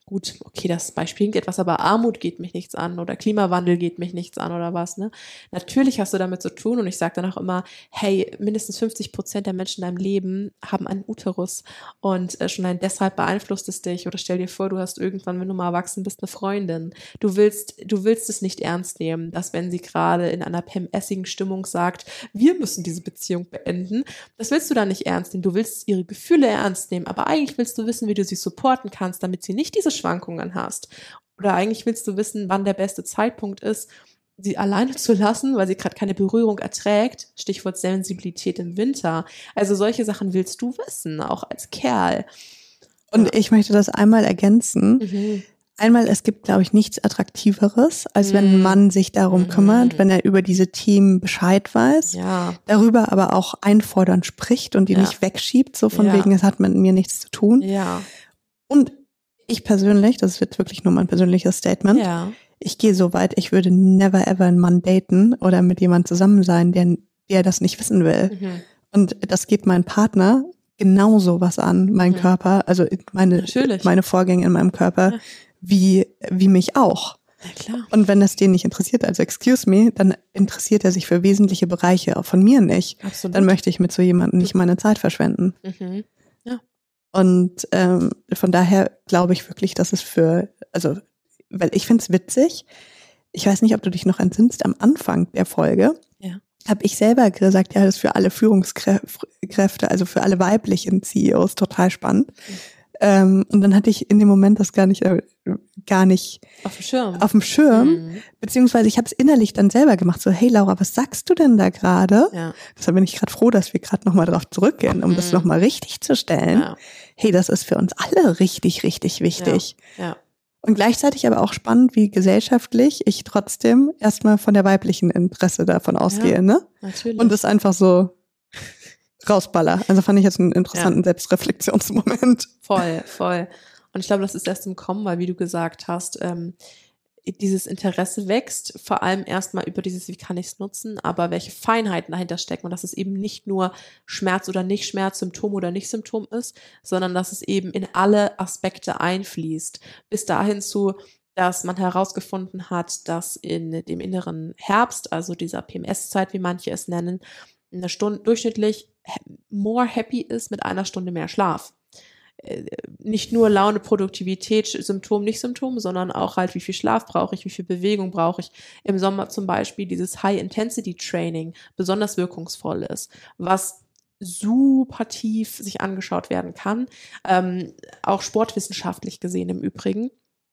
[SPEAKER 3] gut, okay, das Beispiel klingt etwas, aber Armut geht mich nichts an oder Klimawandel geht mich nichts an oder was, ne? Natürlich hast du damit zu tun und ich sage dann auch immer, hey, mindestens fünfzig Prozent der Menschen in deinem Leben haben einen Uterus und äh, schon allein deshalb beeinflusst es dich oder stell dir vor, du hast irgendwann, wenn du mal erwachsen bist, eine Freundin. Du willst, du willst es nicht ernst nehmen, dass wenn sie gerade in einer P M S-igen Stimmung sagt, wir müssen diese Beziehung beenden, das willst du dann nicht ernst nehmen. Du willst ihre Gefühle ernst nehmen, aber eigentlich willst du wissen, wie du sie supporten kannst, damit sie nicht diese Schwankungen hast. Oder eigentlich willst du wissen, wann der beste Zeitpunkt ist, sie alleine zu lassen, weil sie gerade keine Berührung erträgt. Stichwort Sensibilität im Winter. Also solche Sachen willst du wissen, auch als Kerl.
[SPEAKER 2] Und
[SPEAKER 3] ja.
[SPEAKER 2] ich möchte das einmal ergänzen.
[SPEAKER 3] Mhm.
[SPEAKER 2] Einmal, es gibt, glaube ich, nichts Attraktiveres, als
[SPEAKER 3] Mhm.
[SPEAKER 2] wenn ein Mann sich darum
[SPEAKER 3] Mhm.
[SPEAKER 2] kümmert, wenn er über diese Themen Bescheid weiß,
[SPEAKER 3] Ja.
[SPEAKER 2] darüber aber auch einfordernd spricht und die
[SPEAKER 3] Ja.
[SPEAKER 2] nicht wegschiebt, so von
[SPEAKER 3] Ja.
[SPEAKER 2] wegen, es hat mit mir nichts zu tun.
[SPEAKER 3] Ja.
[SPEAKER 2] Und ich persönlich, das wird wirklich nur mein persönliches Statement,
[SPEAKER 3] Ja.
[SPEAKER 2] ich gehe so weit, ich würde never ever einen Mann daten oder mit jemandem zusammen sein, der, der das nicht wissen will.
[SPEAKER 3] Mhm.
[SPEAKER 2] Und das geht mein Partner genauso was an, mein
[SPEAKER 3] Mhm.
[SPEAKER 2] Körper, also meine,
[SPEAKER 3] Natürlich.
[SPEAKER 2] meine Vorgänge in meinem Körper,
[SPEAKER 3] Ja.
[SPEAKER 2] wie, wie mich auch.
[SPEAKER 3] Ja, klar.
[SPEAKER 2] Und wenn das den nicht interessiert, also excuse me, dann interessiert er sich für wesentliche Bereiche auch von mir nicht.
[SPEAKER 3] Absolut.
[SPEAKER 2] Dann möchte ich mit so jemandem nicht meine Zeit verschwenden.
[SPEAKER 3] Mhm.
[SPEAKER 2] Und ähm, von daher glaube ich wirklich, dass es für, also, weil ich finde es witzig, ich weiß nicht, ob du dich noch entsinnst, am Anfang der Folge
[SPEAKER 3] Ja.
[SPEAKER 2] habe ich selber gesagt, ja, das ist für alle Führungskräfte, also für alle weiblichen C E Os total spannend. Mhm. Ähm, und dann hatte ich in dem Moment das gar nicht, äh, gar nicht
[SPEAKER 3] auf dem Schirm.
[SPEAKER 2] Auf dem Schirm,
[SPEAKER 3] mhm.
[SPEAKER 2] beziehungsweise ich habe es innerlich dann selber gemacht, so, hey Laura, was sagst du denn da gerade?
[SPEAKER 3] Ja.
[SPEAKER 2] Deshalb bin ich gerade froh, dass wir gerade nochmal drauf zurückgehen, um mhm. das nochmal richtig zu stellen.
[SPEAKER 3] Ja.
[SPEAKER 2] Hey, das ist für uns alle richtig, richtig wichtig.
[SPEAKER 3] Ja. Ja.
[SPEAKER 2] Und gleichzeitig aber auch spannend, wie gesellschaftlich ich trotzdem erstmal von der weiblichen Interesse davon ausgehe,
[SPEAKER 3] ja,
[SPEAKER 2] ne?
[SPEAKER 3] Natürlich.
[SPEAKER 2] Und das einfach so rausballer. Also fand ich jetzt einen interessanten ja. Selbstreflexionsmoment.
[SPEAKER 3] Voll, voll. Und ich glaube, das ist erst im Kommen, weil wie du gesagt hast, ähm, dieses Interesse wächst, vor allem erstmal über dieses, wie kann ich es nutzen, aber welche Feinheiten dahinter stecken und dass es eben nicht nur Schmerz oder nicht Schmerz, Symptom oder nicht Symptom ist, sondern dass es eben in alle Aspekte einfließt. Bis dahin zu, dass man herausgefunden hat, dass in dem inneren Herbst, also dieser P M S-Zeit, wie manche es nennen, eine Stunde durchschnittlich more happy ist mit einer Stunde mehr Schlaf. Nicht nur Laune, Produktivität, Symptom, nicht Symptom, sondern auch halt, wie viel Schlaf brauche ich, wie viel Bewegung brauche ich. Im Sommer zum Beispiel dieses High-Intensity-Training besonders wirkungsvoll ist, was super tief sich angeschaut werden kann, ähm, auch sportwissenschaftlich gesehen im Übrigen.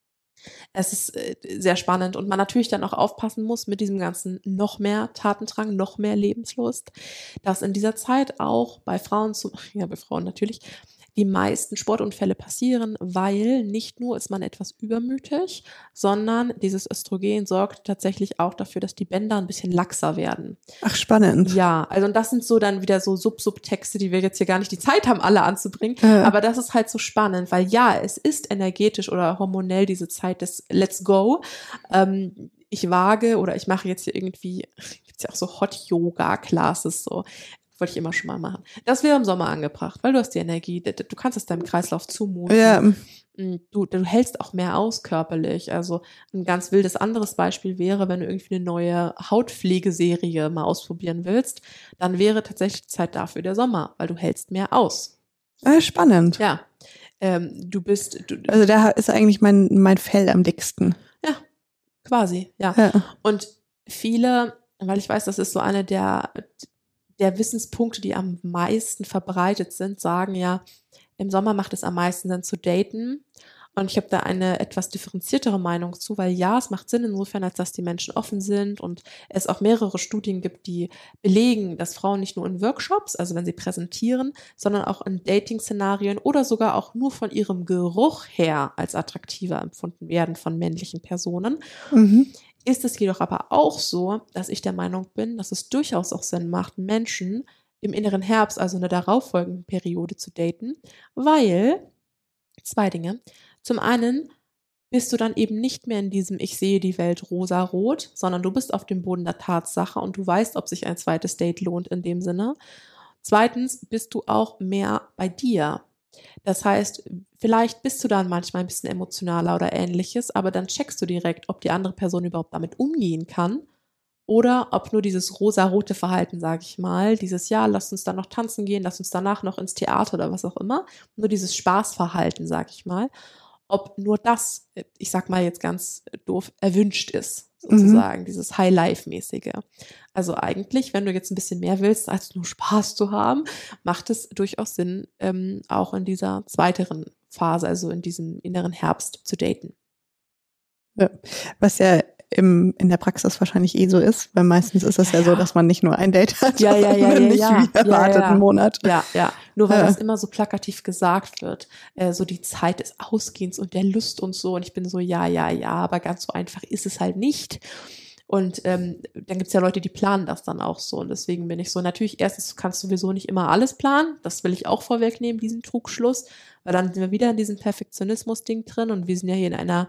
[SPEAKER 3] Es ist äh, sehr spannend und man natürlich dann auch aufpassen muss mit diesem ganzen noch mehr Tatendrang, noch mehr Lebenslust, dass in dieser Zeit auch bei Frauen, zu, ja bei Frauen natürlich, die meisten Sportunfälle passieren, weil nicht nur ist man etwas übermütig, sondern dieses Östrogen sorgt tatsächlich auch dafür, dass die Bänder ein bisschen laxer werden.
[SPEAKER 2] Ach, spannend.
[SPEAKER 3] Ja, also und das sind so dann wieder so Sub-Sub-Texte, die wir jetzt hier gar nicht die Zeit haben, alle anzubringen.
[SPEAKER 2] Ja.
[SPEAKER 3] Aber das ist halt so spannend, weil ja, es ist energetisch oder hormonell diese Zeit des Let's Go. Ähm, ich wage oder ich mache jetzt hier irgendwie, gibt's ja auch so Hot-Yoga-Classes, so. Wollte ich immer schon mal machen. Das wäre im Sommer angebracht, weil du hast die Energie, du kannst es deinem Kreislauf zumuten.
[SPEAKER 2] Ja.
[SPEAKER 3] Du, du hältst auch mehr aus körperlich. Also ein ganz wildes anderes Beispiel wäre, wenn du irgendwie eine neue Hautpflegeserie mal ausprobieren willst, dann wäre tatsächlich die Zeit dafür der Sommer, weil du hältst mehr aus.
[SPEAKER 2] Ah, spannend.
[SPEAKER 3] Ja, ähm, du bist... Du,
[SPEAKER 2] also da ist eigentlich mein, mein Fell am dicksten.
[SPEAKER 3] Ja, quasi, ja.
[SPEAKER 2] ja.
[SPEAKER 3] Und viele, weil ich weiß, das ist so eine der... der Wissenspunkte, die am meisten verbreitet sind, sagen ja, im Sommer macht es am meisten Sinn zu daten. Und ich habe da eine etwas differenziertere Meinung zu, weil ja, es macht Sinn insofern, als dass die Menschen offen sind und es auch mehrere Studien gibt, die belegen, dass Frauen nicht nur in Workshops, also wenn sie präsentieren, sondern auch in Dating-Szenarien oder sogar auch nur von ihrem Geruch her als attraktiver empfunden werden von männlichen Personen.
[SPEAKER 2] Mhm.
[SPEAKER 3] Ist es jedoch aber auch so, dass ich der Meinung bin, dass es durchaus auch Sinn macht, Menschen im inneren Herbst, also in der darauffolgenden Periode zu daten, weil zwei Dinge. Zum einen bist du dann eben nicht mehr in diesem Ich sehe die Welt rosarot, sondern du bist auf dem Boden der Tatsache und du weißt, ob sich ein zweites Date lohnt in dem Sinne. Zweitens bist du auch mehr bei dir. Das heißt, vielleicht bist du dann manchmal ein bisschen emotionaler oder ähnliches, aber dann checkst du direkt, ob die andere Person überhaupt damit umgehen kann oder ob nur dieses rosa-rote Verhalten, sage ich mal, dieses ja, lass uns dann noch tanzen gehen, lass uns danach noch ins Theater oder was auch immer, nur dieses Spaßverhalten, sage ich mal, ob nur das, ich sag mal jetzt ganz doof, erwünscht ist, sozusagen, mhm. dieses High-Life-mäßige. Also eigentlich, wenn du jetzt ein bisschen mehr willst, als nur Spaß zu haben, macht es durchaus Sinn, ähm, auch in dieser zweiteren Phase, also in diesem inneren Herbst zu daten.
[SPEAKER 2] Ja, was ja im, in der Praxis wahrscheinlich eh so ist, weil meistens ist es ja, ja, ja so, dass man nicht nur ein Date hat,
[SPEAKER 3] ja, ja, ja,
[SPEAKER 2] sondern
[SPEAKER 3] ja,
[SPEAKER 2] nicht
[SPEAKER 3] ja,
[SPEAKER 2] wie erwartet
[SPEAKER 3] ja, ja.
[SPEAKER 2] einen Monat.
[SPEAKER 3] Ja, ja. Nur weil
[SPEAKER 2] ja.
[SPEAKER 3] das immer so plakativ gesagt wird, äh, so die Zeit des Ausgehens und der Lust und so. Und ich bin so, ja, ja, ja, aber ganz so einfach ist es halt nicht. Und ähm, dann gibt's ja Leute, die planen das dann auch so. Und deswegen bin ich so, natürlich, erstens kannst du sowieso nicht immer alles planen. Das will ich auch vorwegnehmen, diesen Trugschluss. Weil dann sind wir wieder in diesem Perfektionismus-Ding drin. Und wir sind ja hier in einer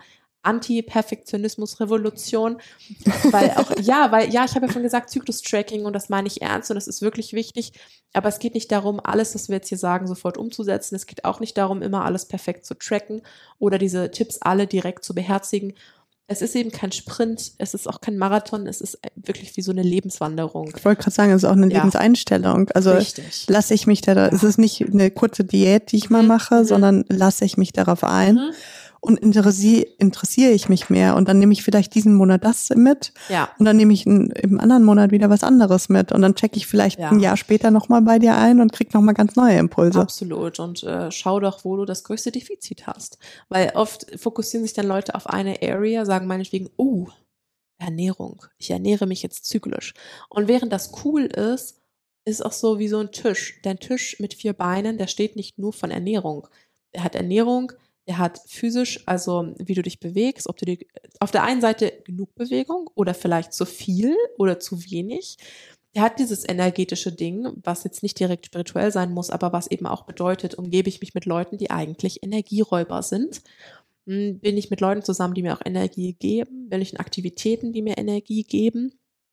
[SPEAKER 3] Anti-Perfektionismus-Revolution, weil auch, ja, weil, ja, ich habe ja schon gesagt, Zyklus-Tracking und das meine ich ernst und das ist wirklich wichtig, aber es geht nicht darum, alles, was wir jetzt hier sagen, sofort umzusetzen, es geht auch nicht darum, immer alles perfekt zu tracken oder diese Tipps alle direkt zu beherzigen. Es ist eben kein Sprint, es ist auch kein Marathon, es ist wirklich wie so eine Lebenswanderung.
[SPEAKER 2] Ich wollte gerade sagen, es ist auch eine
[SPEAKER 3] ja.
[SPEAKER 2] Lebenseinstellung. Also
[SPEAKER 3] Richtig.
[SPEAKER 2] lasse ich mich da, ja. es ist nicht eine kurze Diät, die ich mal
[SPEAKER 3] mhm.
[SPEAKER 2] mache, mhm. sondern lasse ich mich darauf ein. Mhm. Und interessiere interessiere ich mich mehr und dann nehme ich vielleicht diesen Monat das mit
[SPEAKER 3] ja.
[SPEAKER 2] und dann nehme ich in, im anderen Monat wieder was anderes mit und dann checke ich vielleicht ja. ein Jahr später nochmal bei dir ein und kriege nochmal ganz neue Impulse.
[SPEAKER 3] Absolut und äh, schau doch, wo du das größte Defizit hast, weil oft fokussieren sich dann Leute auf eine Area, sagen meinetwegen, oh, Ernährung, ich ernähre mich jetzt zyklisch und während das cool ist, ist auch so wie so ein Tisch, dein Tisch mit vier Beinen, der steht nicht nur von Ernährung, der hat Ernährung, der hat physisch, also wie du dich bewegst, ob du dir auf der einen Seite genug Bewegung oder vielleicht zu viel oder zu wenig. Der hat dieses energetische Ding, was jetzt nicht direkt spirituell sein muss, aber was eben auch bedeutet, umgebe ich mich mit Leuten, die eigentlich Energieräuber sind. Bin ich mit Leuten zusammen, die mir auch Energie geben? Bin ich in Aktivitäten, die mir Energie geben?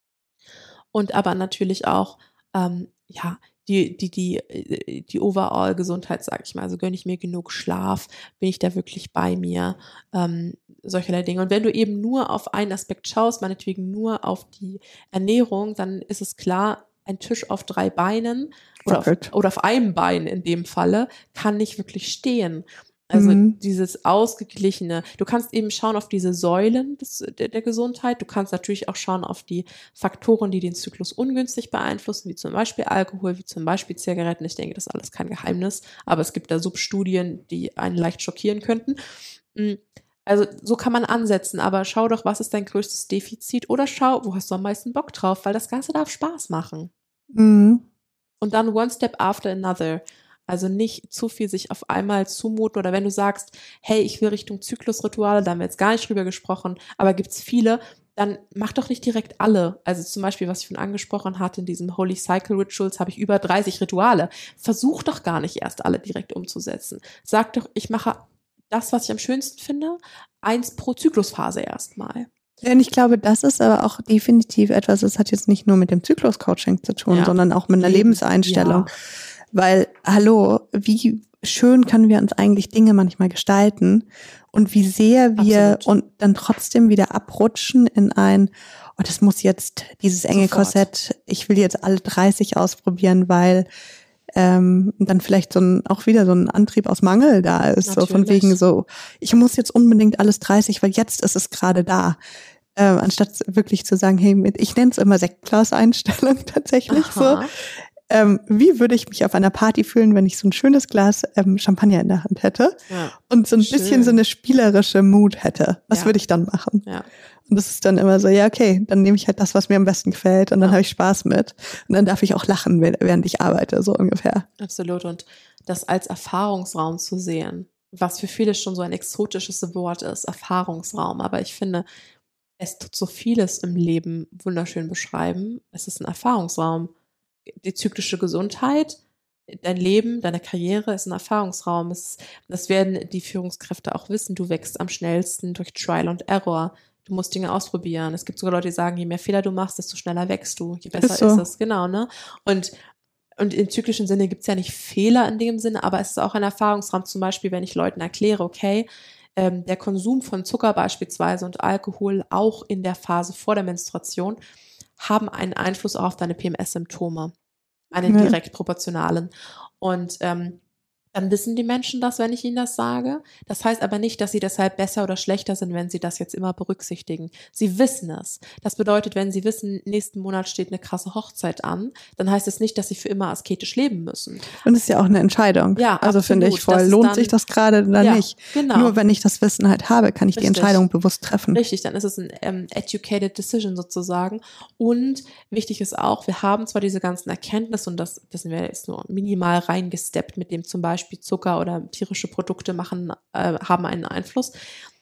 [SPEAKER 3] Und aber natürlich auch, ähm, ja, die, die, die, die Overall-Gesundheit, sag ich mal, also gönne ich mir genug Schlaf, bin ich da wirklich bei mir, ähm, solcherlei Dinge. Und wenn du eben nur auf einen Aspekt schaust, meinetwegen nur auf die Ernährung, dann ist es klar, ein Tisch auf drei Beinen oder auf, oder auf einem Bein in dem Falle kann nicht wirklich stehen. Also mhm. dieses Ausgeglichene. Du kannst eben schauen auf diese Säulen des, der, der Gesundheit. Du kannst natürlich auch schauen auf die Faktoren, die den Zyklus ungünstig beeinflussen, wie zum Beispiel Alkohol, wie zum Beispiel Zigaretten. Ich denke, das ist alles kein Geheimnis, aber es gibt da Substudien, die einen leicht schockieren könnten. Also so kann man ansetzen, aber schau doch, was ist dein größtes Defizit oder schau, wo hast du am meisten Bock drauf, weil das Ganze darf Spaß machen.
[SPEAKER 2] Mhm.
[SPEAKER 3] Und dann one step after another. Also nicht zu viel sich auf einmal zumuten oder wenn du sagst, hey, ich will Richtung Zyklusrituale, da haben wir jetzt gar nicht drüber gesprochen, aber gibt's viele, dann mach doch nicht direkt alle. Also zum Beispiel, was ich schon angesprochen hatte, in diesem Holy Cycle Rituals habe ich über dreißig Rituale. Versuch doch gar nicht erst alle direkt umzusetzen. Sag doch, ich mache das, was ich am schönsten finde, eins pro Zyklusphase erstmal.
[SPEAKER 2] Ja, und ich glaube, das ist aber auch definitiv etwas, das hat jetzt nicht nur mit dem Zyklus-Coaching zu tun, ja. sondern auch mit einer
[SPEAKER 3] Leben.
[SPEAKER 2] Lebenseinstellung.
[SPEAKER 3] Ja.
[SPEAKER 2] Weil, hallo, wie schön können wir uns eigentlich Dinge manchmal gestalten und wie sehr wir
[SPEAKER 3] Absolut.
[SPEAKER 2] und dann trotzdem wieder abrutschen in ein, oh, das muss jetzt dieses enge
[SPEAKER 3] Sofort.
[SPEAKER 2] Korsett, ich will jetzt alle dreißig ausprobieren, weil ähm, dann vielleicht so ein, auch wieder so ein Antrieb aus Mangel da ist,
[SPEAKER 3] Natürlich.
[SPEAKER 2] so von wegen so, ich muss jetzt unbedingt alles dreißig, weil jetzt ist es gerade da. Äh, anstatt wirklich zu sagen, hey, mit, ich nenne es immer Sektglas-Einstellung tatsächlich
[SPEAKER 3] Aha.
[SPEAKER 2] so. Ähm, wie würde ich mich auf einer Party fühlen, wenn ich so ein schönes Glas ähm, Champagner in der Hand hätte
[SPEAKER 3] ja.
[SPEAKER 2] und so ein
[SPEAKER 3] Schön.
[SPEAKER 2] bisschen so eine spielerische Mood hätte? Was
[SPEAKER 3] ja.
[SPEAKER 2] würde ich dann machen?
[SPEAKER 3] Ja.
[SPEAKER 2] Und das ist dann immer so, ja, okay, dann nehme ich halt das, was mir am besten gefällt und dann
[SPEAKER 3] ja.
[SPEAKER 2] habe ich Spaß mit. Und dann darf ich auch lachen, während ich arbeite, so ungefähr.
[SPEAKER 3] Absolut. Und das als Erfahrungsraum zu sehen, was für viele schon so ein exotisches Wort ist, Erfahrungsraum. Aber ich finde, es tut so vieles im Leben wunderschön beschreiben. Es ist ein Erfahrungsraum. Die zyklische Gesundheit, dein Leben, deine Karriere ist ein Erfahrungsraum. Es, das werden die Führungskräfte auch wissen. Du wächst am schnellsten durch Trial and Error. Du musst Dinge ausprobieren. Es gibt sogar Leute, die sagen, je mehr Fehler du machst, desto schneller wächst du. Je besser ist, so. ist es. Genau, ne? Und Und im zyklischen Sinne gibt es ja nicht Fehler in dem Sinne, aber es ist auch ein Erfahrungsraum, zum Beispiel, wenn ich Leuten erkläre, okay, ähm, der Konsum von Zucker beispielsweise und Alkohol auch in der Phase vor der Menstruation haben einen Einfluss auch auf deine P M S-Symptome, einen
[SPEAKER 2] Ja.
[SPEAKER 3] direkt proportionalen. Und ähm, dann wissen die Menschen das, wenn ich ihnen das sage. Das heißt aber nicht, dass sie deshalb besser oder schlechter sind, wenn sie das jetzt immer berücksichtigen. Sie wissen es. Das bedeutet, wenn sie wissen, nächsten Monat steht eine krasse Hochzeit an, dann heißt es nicht, dass sie für immer asketisch leben müssen.
[SPEAKER 2] Und es ist ja auch eine Entscheidung.
[SPEAKER 3] Ja,
[SPEAKER 2] also
[SPEAKER 3] absolut.
[SPEAKER 2] finde ich voll,
[SPEAKER 3] Das ist
[SPEAKER 2] lohnt
[SPEAKER 3] dann-
[SPEAKER 2] sich das gerade oder
[SPEAKER 3] Ja,
[SPEAKER 2] nicht?
[SPEAKER 3] genau.
[SPEAKER 2] Nur wenn ich das Wissen halt habe, kann ich die
[SPEAKER 3] Richtig.
[SPEAKER 2] Entscheidung bewusst treffen.
[SPEAKER 3] Richtig, dann ist es ein ähm, educated decision sozusagen. Und wichtig ist auch, wir haben zwar diese ganzen Erkenntnisse und das, das sind wir jetzt nur minimal reingesteppt, mit dem zum Beispiel Zucker oder tierische Produkte machen, äh, haben einen Einfluss.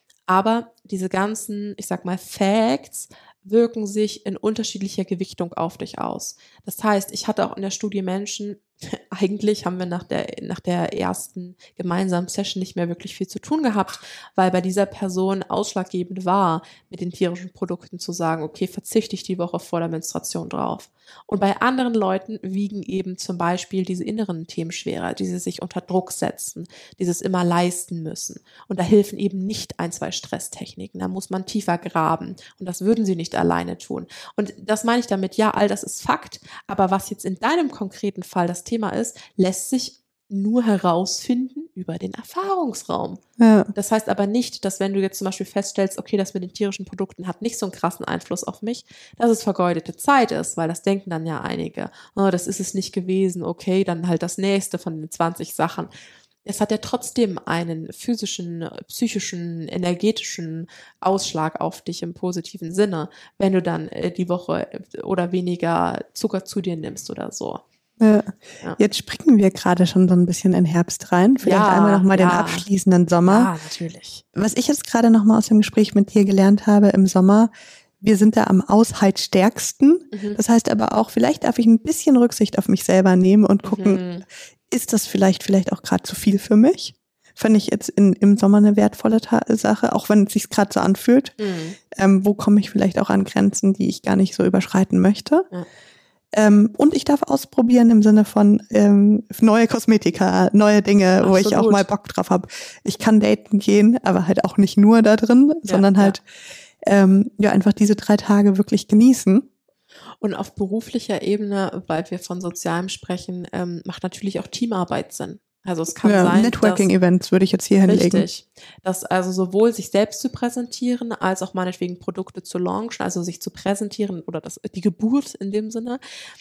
[SPEAKER 3] Aber diese ganzen, ich sag mal, Facts wirken sich in unterschiedlicher Gewichtung auf dich aus. Das heißt, ich hatte auch in der Studie Menschen, eigentlich haben wir nach der, nach der ersten gemeinsamen Session nicht mehr wirklich viel zu tun gehabt, weil bei dieser Person ausschlaggebend war, mit den tierischen Produkten zu sagen, okay, verzichte ich die Woche vor der Menstruation drauf. Und bei anderen Leuten wiegen eben zum Beispiel diese inneren Themen schwerer, dieses sich unter Druck setzen, dieses immer leisten müssen. Und da helfen eben nicht ein, zwei Stresstechniken. Da muss man tiefer graben. Und das würden sie nicht alleine tun. Und das meine ich damit, ja, all das ist Fakt. Aber was jetzt in deinem konkreten Fall das Thema ist, lässt sich nur herausfinden über den Erfahrungsraum.
[SPEAKER 2] Ja.
[SPEAKER 3] Das heißt aber nicht, dass wenn du jetzt zum Beispiel feststellst, okay, das mit den tierischen Produkten hat nicht so einen krassen Einfluss auf mich, dass es vergeudete Zeit ist, weil das denken dann ja einige. Oh, das ist es nicht gewesen, okay, dann halt das nächste von den zwanzig Sachen. Es hat ja trotzdem einen physischen, psychischen, energetischen Ausschlag auf dich im positiven Sinne, wenn du dann äh, die Woche oder weniger Zucker zu dir nimmst oder so.
[SPEAKER 2] Ja.
[SPEAKER 3] Ja.
[SPEAKER 2] Jetzt springen wir gerade schon so ein bisschen in Herbst rein. Vielleicht
[SPEAKER 3] Ja,
[SPEAKER 2] einmal nochmal den
[SPEAKER 3] ja.
[SPEAKER 2] abschließenden Sommer.
[SPEAKER 3] Ja, natürlich.
[SPEAKER 2] Was ich jetzt gerade nochmal aus dem Gespräch mit dir gelernt habe im Sommer, wir sind da am aushaltstärksten.
[SPEAKER 3] Mhm.
[SPEAKER 2] Das heißt aber auch, vielleicht darf ich ein bisschen Rücksicht auf mich selber nehmen und gucken,
[SPEAKER 3] Mhm.
[SPEAKER 2] ist das vielleicht vielleicht auch gerade zu viel für mich? Fand ich jetzt in, im Sommer eine wertvolle Ta- Sache, auch wenn es sich gerade so anfühlt.
[SPEAKER 3] Mhm.
[SPEAKER 2] Ähm, wo komme ich vielleicht auch an Grenzen, die ich gar nicht so überschreiten möchte?
[SPEAKER 3] Ja.
[SPEAKER 2] Ähm, und ich darf ausprobieren im Sinne von ähm, neue Kosmetika, neue Dinge, wo ich auch
[SPEAKER 3] Absolut.
[SPEAKER 2] mal Bock drauf habe. Ich kann daten gehen, aber halt auch nicht nur da drin,
[SPEAKER 3] Ja,
[SPEAKER 2] sondern
[SPEAKER 3] ja.
[SPEAKER 2] halt ähm, ja einfach diese drei Tage wirklich genießen.
[SPEAKER 3] Und auf beruflicher Ebene, weil wir von Sozialem sprechen, ähm, macht natürlich auch Teamarbeit Sinn. Also es kann
[SPEAKER 2] Ja,
[SPEAKER 3] sein,
[SPEAKER 2] Networking-Events würde ich jetzt hier
[SPEAKER 3] dass,
[SPEAKER 2] hinlegen.
[SPEAKER 3] richtig, dass also sowohl sich selbst zu präsentieren, als auch meinetwegen Produkte zu launchen, also sich zu präsentieren oder das, die Geburt in dem Sinne,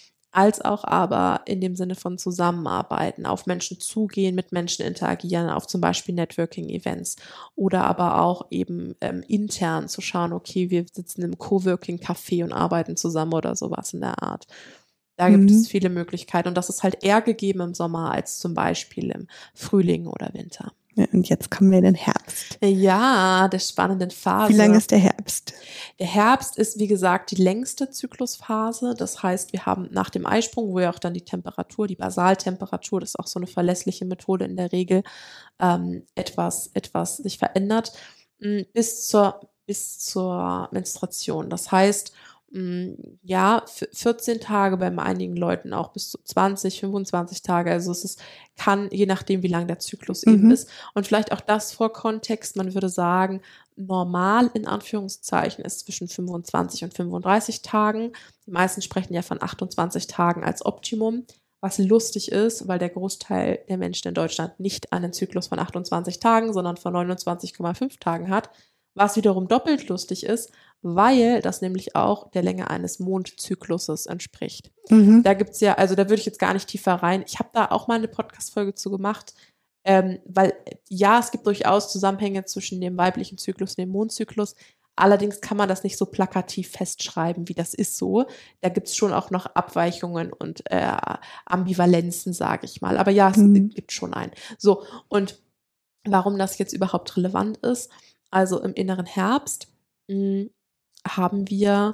[SPEAKER 3] als auch aber in dem Sinne von Zusammenarbeiten, auf Menschen zugehen, mit Menschen interagieren, auf zum Beispiel Networking-Events oder aber auch eben ähm, intern zu schauen, okay, wir sitzen im Coworking-Café und arbeiten zusammen oder sowas in der Art. Da
[SPEAKER 2] Mhm.
[SPEAKER 3] gibt es viele Möglichkeiten und das ist halt eher gegeben im Sommer als zum Beispiel im Frühling oder Winter.
[SPEAKER 2] Ja, und jetzt kommen wir in den Herbst.
[SPEAKER 3] Ja, der spannenden Phase.
[SPEAKER 2] Wie lange ist der Herbst?
[SPEAKER 3] Der Herbst ist, wie gesagt, die längste Zyklusphase. Das heißt, wir haben nach dem Eisprung, wo ja auch dann die Temperatur, die Basaltemperatur, das ist auch so eine verlässliche Methode in der Regel, ähm, etwas, etwas sich verändert, mh, bis zur, bis zur Menstruation. Das heißt, mh, ja, v- vierzehn Tage, bei einigen Leuten auch bis zu zwanzig, fünfundzwanzig Tage. Also es ist, kann, je nachdem, wie lang der Zyklus
[SPEAKER 2] Mhm.
[SPEAKER 3] eben ist. Und vielleicht auch das vor Kontext, man würde sagen, normal in Anführungszeichen ist zwischen fünfundzwanzig und fünfunddreißig Tagen. Die meisten sprechen ja von achtundzwanzig Tagen als Optimum, was lustig ist, weil der Großteil der Menschen in Deutschland nicht einen Zyklus von achtundzwanzig Tagen, sondern von neunundzwanzig Komma fünf Tagen hat, was wiederum doppelt lustig ist, weil das nämlich auch der Länge eines Mondzykluses entspricht.
[SPEAKER 2] Mhm.
[SPEAKER 3] Da gibt's ja, also da würde ich jetzt gar nicht tiefer rein. Ich habe da auch mal eine Podcast-Folge zu gemacht, ähm, weil ja, es gibt durchaus Zusammenhänge zwischen dem weiblichen Zyklus und dem Mondzyklus. Allerdings kann man das nicht so plakativ festschreiben, wie das ist so. Da gibt's schon auch noch Abweichungen und äh, Ambivalenzen, sage ich mal. Aber ja, es
[SPEAKER 2] Mhm.
[SPEAKER 3] gibt schon einen. So, und warum das jetzt überhaupt relevant ist, also im inneren Herbst mh, haben wir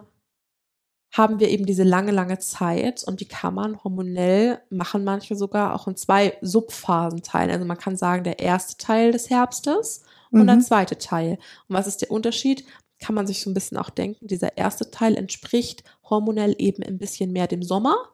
[SPEAKER 3] haben wir eben diese lange, lange Zeit und die kann man hormonell machen manche sogar auch in zwei Subphasen teilen. Also man kann sagen, der erste Teil des Herbstes und
[SPEAKER 2] Mhm.
[SPEAKER 3] der zweite Teil. Und was ist der Unterschied? Kann man sich so ein bisschen auch denken, dieser erste Teil entspricht hormonell eben ein bisschen mehr dem Sommer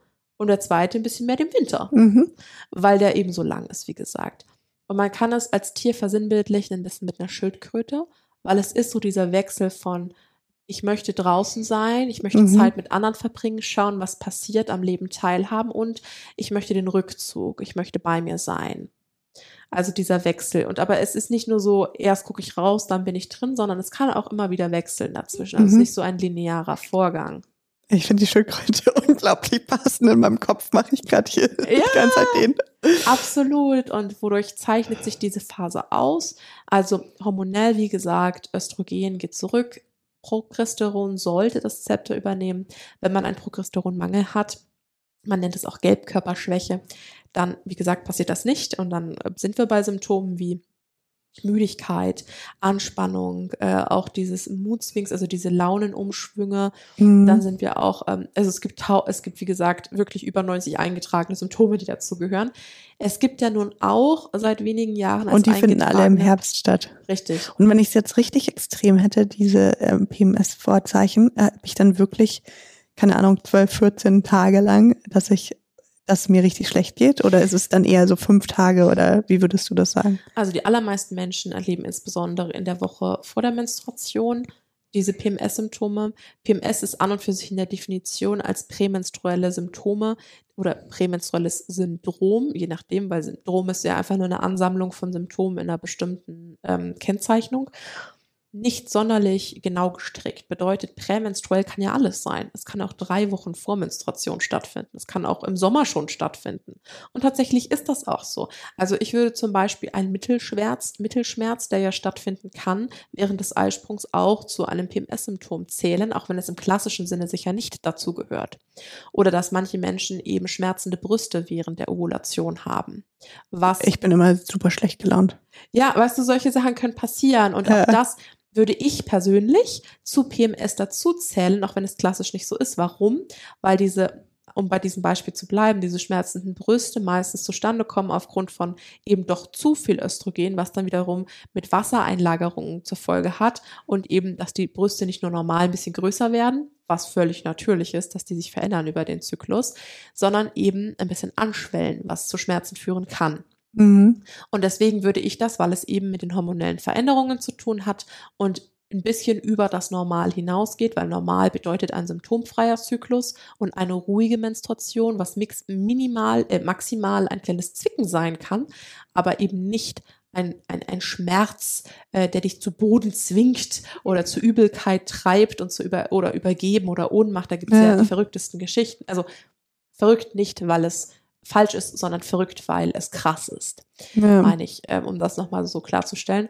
[SPEAKER 3] und der zweite ein bisschen mehr dem Winter,
[SPEAKER 2] Mhm.
[SPEAKER 3] weil der eben so lang ist, wie gesagt. Und man kann es als Tier versinnbildlichen ein bisschen mit einer Schildkröte, weil es ist so dieser Wechsel von, ich möchte draußen sein, ich möchte
[SPEAKER 2] Mhm.
[SPEAKER 3] Zeit mit anderen verbringen, schauen, was passiert, am Leben teilhaben und ich möchte den Rückzug, ich möchte bei mir sein. Also dieser Wechsel. Und aber es ist nicht nur so, erst gucke ich raus, dann bin ich drin, sondern es kann auch immer wieder wechseln dazwischen. Also es ist
[SPEAKER 2] Mhm.
[SPEAKER 3] nicht so ein linearer Vorgang.
[SPEAKER 2] Ich finde die Schildkröte unglaublich passend. In meinem Kopf mache ich gerade hier
[SPEAKER 3] Ja.
[SPEAKER 2] die ganze Zeit den.
[SPEAKER 3] Absolut. Und wodurch zeichnet sich diese Phase aus? Also hormonell, wie gesagt, Östrogen geht zurück. Progesteron sollte das Zepter übernehmen. Wenn man einen Progesteronmangel hat, man nennt es auch Gelbkörperschwäche, dann, wie gesagt, passiert das nicht. Und dann äh, sind wir bei Symptomen wie Müdigkeit, Anspannung, äh, auch dieses Mood-Swings, also diese Launenumschwünge.
[SPEAKER 2] Mhm.
[SPEAKER 3] Dann sind wir auch, ähm, also es gibt, tau- es gibt, wie gesagt, wirklich über neunzig eingetragene Symptome, die dazu gehören. Es gibt ja nun auch seit wenigen Jahren als
[SPEAKER 2] Und die finden alle im
[SPEAKER 3] eingetragene-
[SPEAKER 2] Herbst statt.
[SPEAKER 3] Richtig.
[SPEAKER 2] Und wenn ich es jetzt richtig extrem hätte, diese ähm, P M S-Vorzeichen, äh, habe ich dann wirklich, keine Ahnung, zwölf, vierzehn Tage lang, dass ich, dass es mir richtig schlecht geht? Oder ist es dann eher so fünf Tage oder wie würdest du das sagen?
[SPEAKER 3] Also die allermeisten Menschen erleben insbesondere in der Woche vor der Menstruation diese P M S-Symptome. P M S ist an und für sich in der Definition als prämenstruelle Symptome oder prämenstruelles Syndrom, je nachdem, weil Syndrom ist ja einfach nur eine Ansammlung von Symptomen in einer bestimmten ähm, Kennzeichnung. Nicht sonderlich genau gestrickt. Bedeutet, prämenstruell kann ja alles sein. Es kann auch drei Wochen vor Menstruation stattfinden. Es kann auch im Sommer schon stattfinden. Und tatsächlich ist das auch so. Also ich würde zum Beispiel einen Mittelschmerz, Mittelschmerz, der ja stattfinden kann, während des Eisprungs auch zu einem P M S-Symptom zählen, auch wenn es im klassischen Sinne sicher nicht dazu gehört. Oder dass manche Menschen eben schmerzende Brüste während der Ovulation haben. Was
[SPEAKER 2] Ich bin immer super schlecht gelaunt.
[SPEAKER 3] Ja, weißt du, solche Sachen können passieren und
[SPEAKER 2] Ja.
[SPEAKER 3] auch das würde ich persönlich zu P M S dazu zählen, auch wenn es klassisch nicht so ist. Warum? Weil diese, um bei diesem Beispiel zu bleiben, diese schmerzenden Brüste meistens zustande kommen aufgrund von eben doch zu viel Östrogen, was dann wiederum mit Wassereinlagerungen zur Folge hat und eben, dass die Brüste nicht nur normal ein bisschen größer werden, was völlig natürlich ist, dass die sich verändern über den Zyklus, sondern eben ein bisschen anschwellen, was zu Schmerzen führen kann.
[SPEAKER 2] Mhm.
[SPEAKER 3] Und deswegen würde ich das, weil es eben mit den hormonellen Veränderungen zu tun hat und ein bisschen über das Normal hinausgeht, weil normal bedeutet ein symptomfreier Zyklus und eine ruhige Menstruation, was mix, minimal, äh, maximal ein kleines Zwicken sein kann, aber eben nicht ein, ein, ein Schmerz, äh, der dich zu Boden zwingt oder zu Übelkeit treibt und zu über oder übergeben oder Ohnmacht. Da gibt es ja.
[SPEAKER 2] Ja.
[SPEAKER 3] die verrücktesten Geschichten. Also verrückt nicht, weil es falsch ist, sondern verrückt, weil es krass ist,
[SPEAKER 2] Ja.
[SPEAKER 3] meine ich, ähm, um das nochmal so klarzustellen.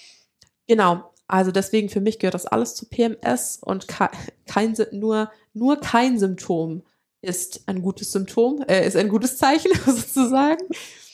[SPEAKER 3] Genau, also deswegen für mich gehört das alles zu P M S und kein, kein nur, nur kein Symptom ist ein gutes Symptom, äh, ist ein gutes Zeichen sozusagen.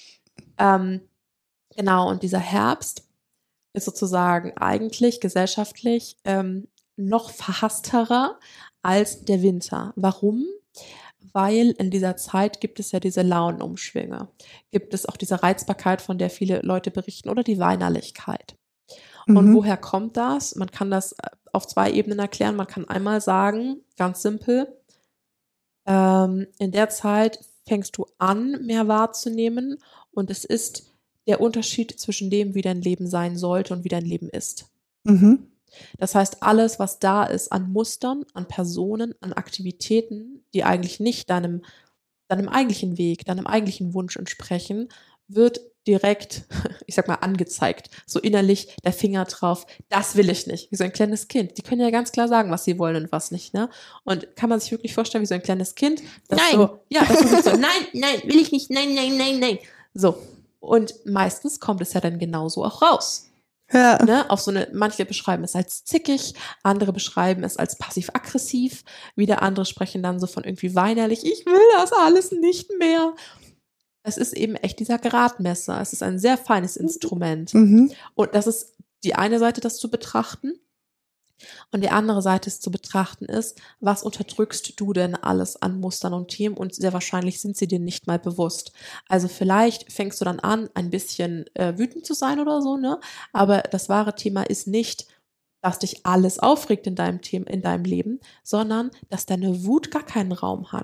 [SPEAKER 3] Ähm, genau, und dieser Herbst ist sozusagen eigentlich gesellschaftlich ähm, noch verhassterer als der Winter. Warum? Weil in dieser Zeit gibt es ja diese Launenumschwünge, gibt es auch diese Reizbarkeit, von der viele Leute berichten, oder die Weinerlichkeit. Und
[SPEAKER 2] Mhm.
[SPEAKER 3] woher kommt das? Man kann das auf zwei Ebenen erklären. Man kann einmal sagen, ganz simpel, ähm, in der Zeit fängst du an, mehr wahrzunehmen und es ist der Unterschied zwischen dem, wie dein Leben sein sollte und wie dein Leben ist.
[SPEAKER 2] Mhm.
[SPEAKER 3] Das heißt, alles, was da ist an Mustern, an Personen, an Aktivitäten, die eigentlich nicht deinem, deinem eigentlichen Weg, deinem eigentlichen Wunsch entsprechen, wird direkt, ich sag mal, angezeigt. So innerlich der Finger drauf, das will ich nicht. Wie so ein kleines Kind. Die können ja ganz klar sagen, was sie wollen und was nicht, ne? Und kann man sich wirklich vorstellen, wie so ein kleines Kind, das
[SPEAKER 4] Nein.
[SPEAKER 3] so, ja, das ist so, nein, nein, will ich nicht, nein, nein, nein, nein. So. Und meistens kommt es ja dann genauso auch raus.
[SPEAKER 2] Ja.
[SPEAKER 3] Ne, auf so eine, manche beschreiben es als zickig, andere beschreiben es als passiv-aggressiv, wieder andere sprechen dann so von irgendwie weinerlich, ich will das alles nicht mehr. Es ist eben echt dieser Gradmesser, es ist ein sehr feines Instrument.
[SPEAKER 2] Mhm.
[SPEAKER 3] Und das ist die eine Seite, das zu betrachten. Und die andere Seite ist zu betrachten ist, was unterdrückst du denn alles an Mustern und Themen, und sehr wahrscheinlich sind sie dir nicht mal bewusst. Also vielleicht fängst du dann an, ein bisschen äh, wütend zu sein oder so, ne? Aber das wahre Thema ist nicht, dass dich alles aufregt in deinem Thema, in deinem Leben, sondern dass deine Wut gar keinen Raum hat.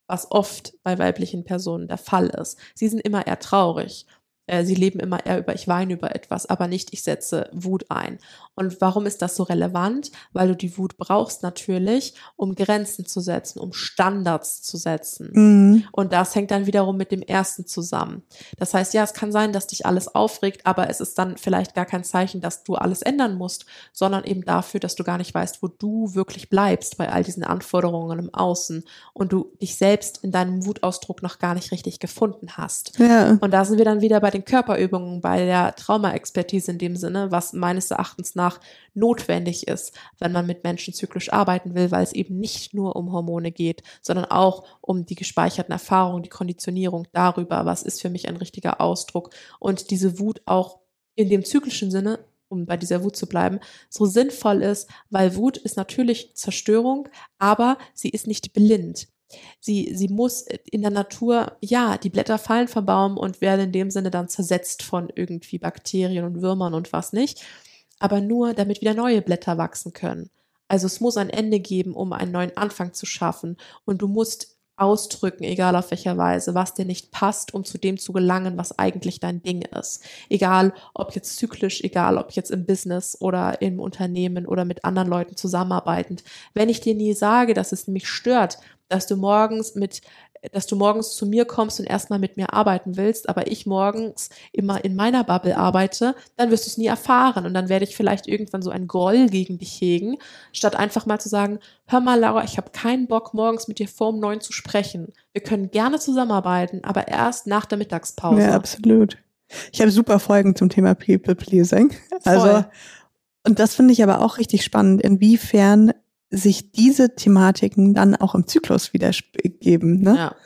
[SPEAKER 3] was oft bei weiblichen Personen der Fall ist. Sie sind immer eher traurig. Sie leben immer eher über, ich weine über etwas, aber nicht, ich setze Wut ein. Und warum ist das so relevant? Weil du die Wut brauchst natürlich, um Grenzen zu setzen, um Standards zu setzen. Mhm. Und das hängt dann wiederum mit dem ersten zusammen. Das heißt, ja, es kann sein, dass dich alles aufregt, aber es ist dann vielleicht gar kein Zeichen, dass du alles ändern musst, sondern eben dafür, dass du gar nicht weißt, wo du wirklich bleibst bei all diesen Anforderungen im Außen und du dich selbst in deinem Wutausdruck noch gar nicht richtig gefunden hast. Ja. Und da sind wir dann wieder bei den Körperübungen, bei der Traumaexpertise in dem Sinne, was meines Erachtens nach notwendig ist, wenn man mit Menschen zyklisch arbeiten will, weil es eben nicht nur um Hormone geht, sondern auch um die gespeicherten Erfahrungen, die Konditionierung darüber, was ist für mich ein richtiger Ausdruck und diese Wut auch in dem zyklischen Sinne, um bei dieser Wut zu bleiben, so sinnvoll ist, weil Wut ist natürlich Zerstörung, aber sie ist nicht blind. Sie, sie muss in der Natur, ja, die Blätter fallen vom Baum und werden in dem Sinne dann zersetzt von irgendwie Bakterien und Würmern und was nicht, aber nur, damit wieder neue Blätter wachsen können. Also es muss ein Ende geben, um einen neuen Anfang zu schaffen und du musst ausdrücken, egal auf welcher Weise, was dir nicht passt, um zu dem zu gelangen, was eigentlich dein Ding ist. Egal, ob jetzt zyklisch, egal, ob jetzt im Business oder im Unternehmen oder mit anderen Leuten zusammenarbeitend. Wenn ich dir nie sage, dass es mich stört, dass du morgens mit, dass du morgens zu mir kommst und erstmal mit mir arbeiten willst, aber ich morgens immer in meiner Bubble arbeite, dann wirst du es nie erfahren und dann werde ich vielleicht irgendwann so einen Groll gegen dich hegen, statt einfach mal zu sagen, hör mal Laura, ich habe keinen Bock, morgens mit dir vor um neun zu sprechen. Wir können gerne zusammenarbeiten, aber erst nach der Mittagspause.
[SPEAKER 4] Ja, absolut. Ich habe super Folgen zum Thema People-Pleasing. Also, Voll. Und das finde ich aber auch richtig spannend, inwiefern sich diese Thematiken dann auch im Zyklus wiedergeben. Ne? Ja.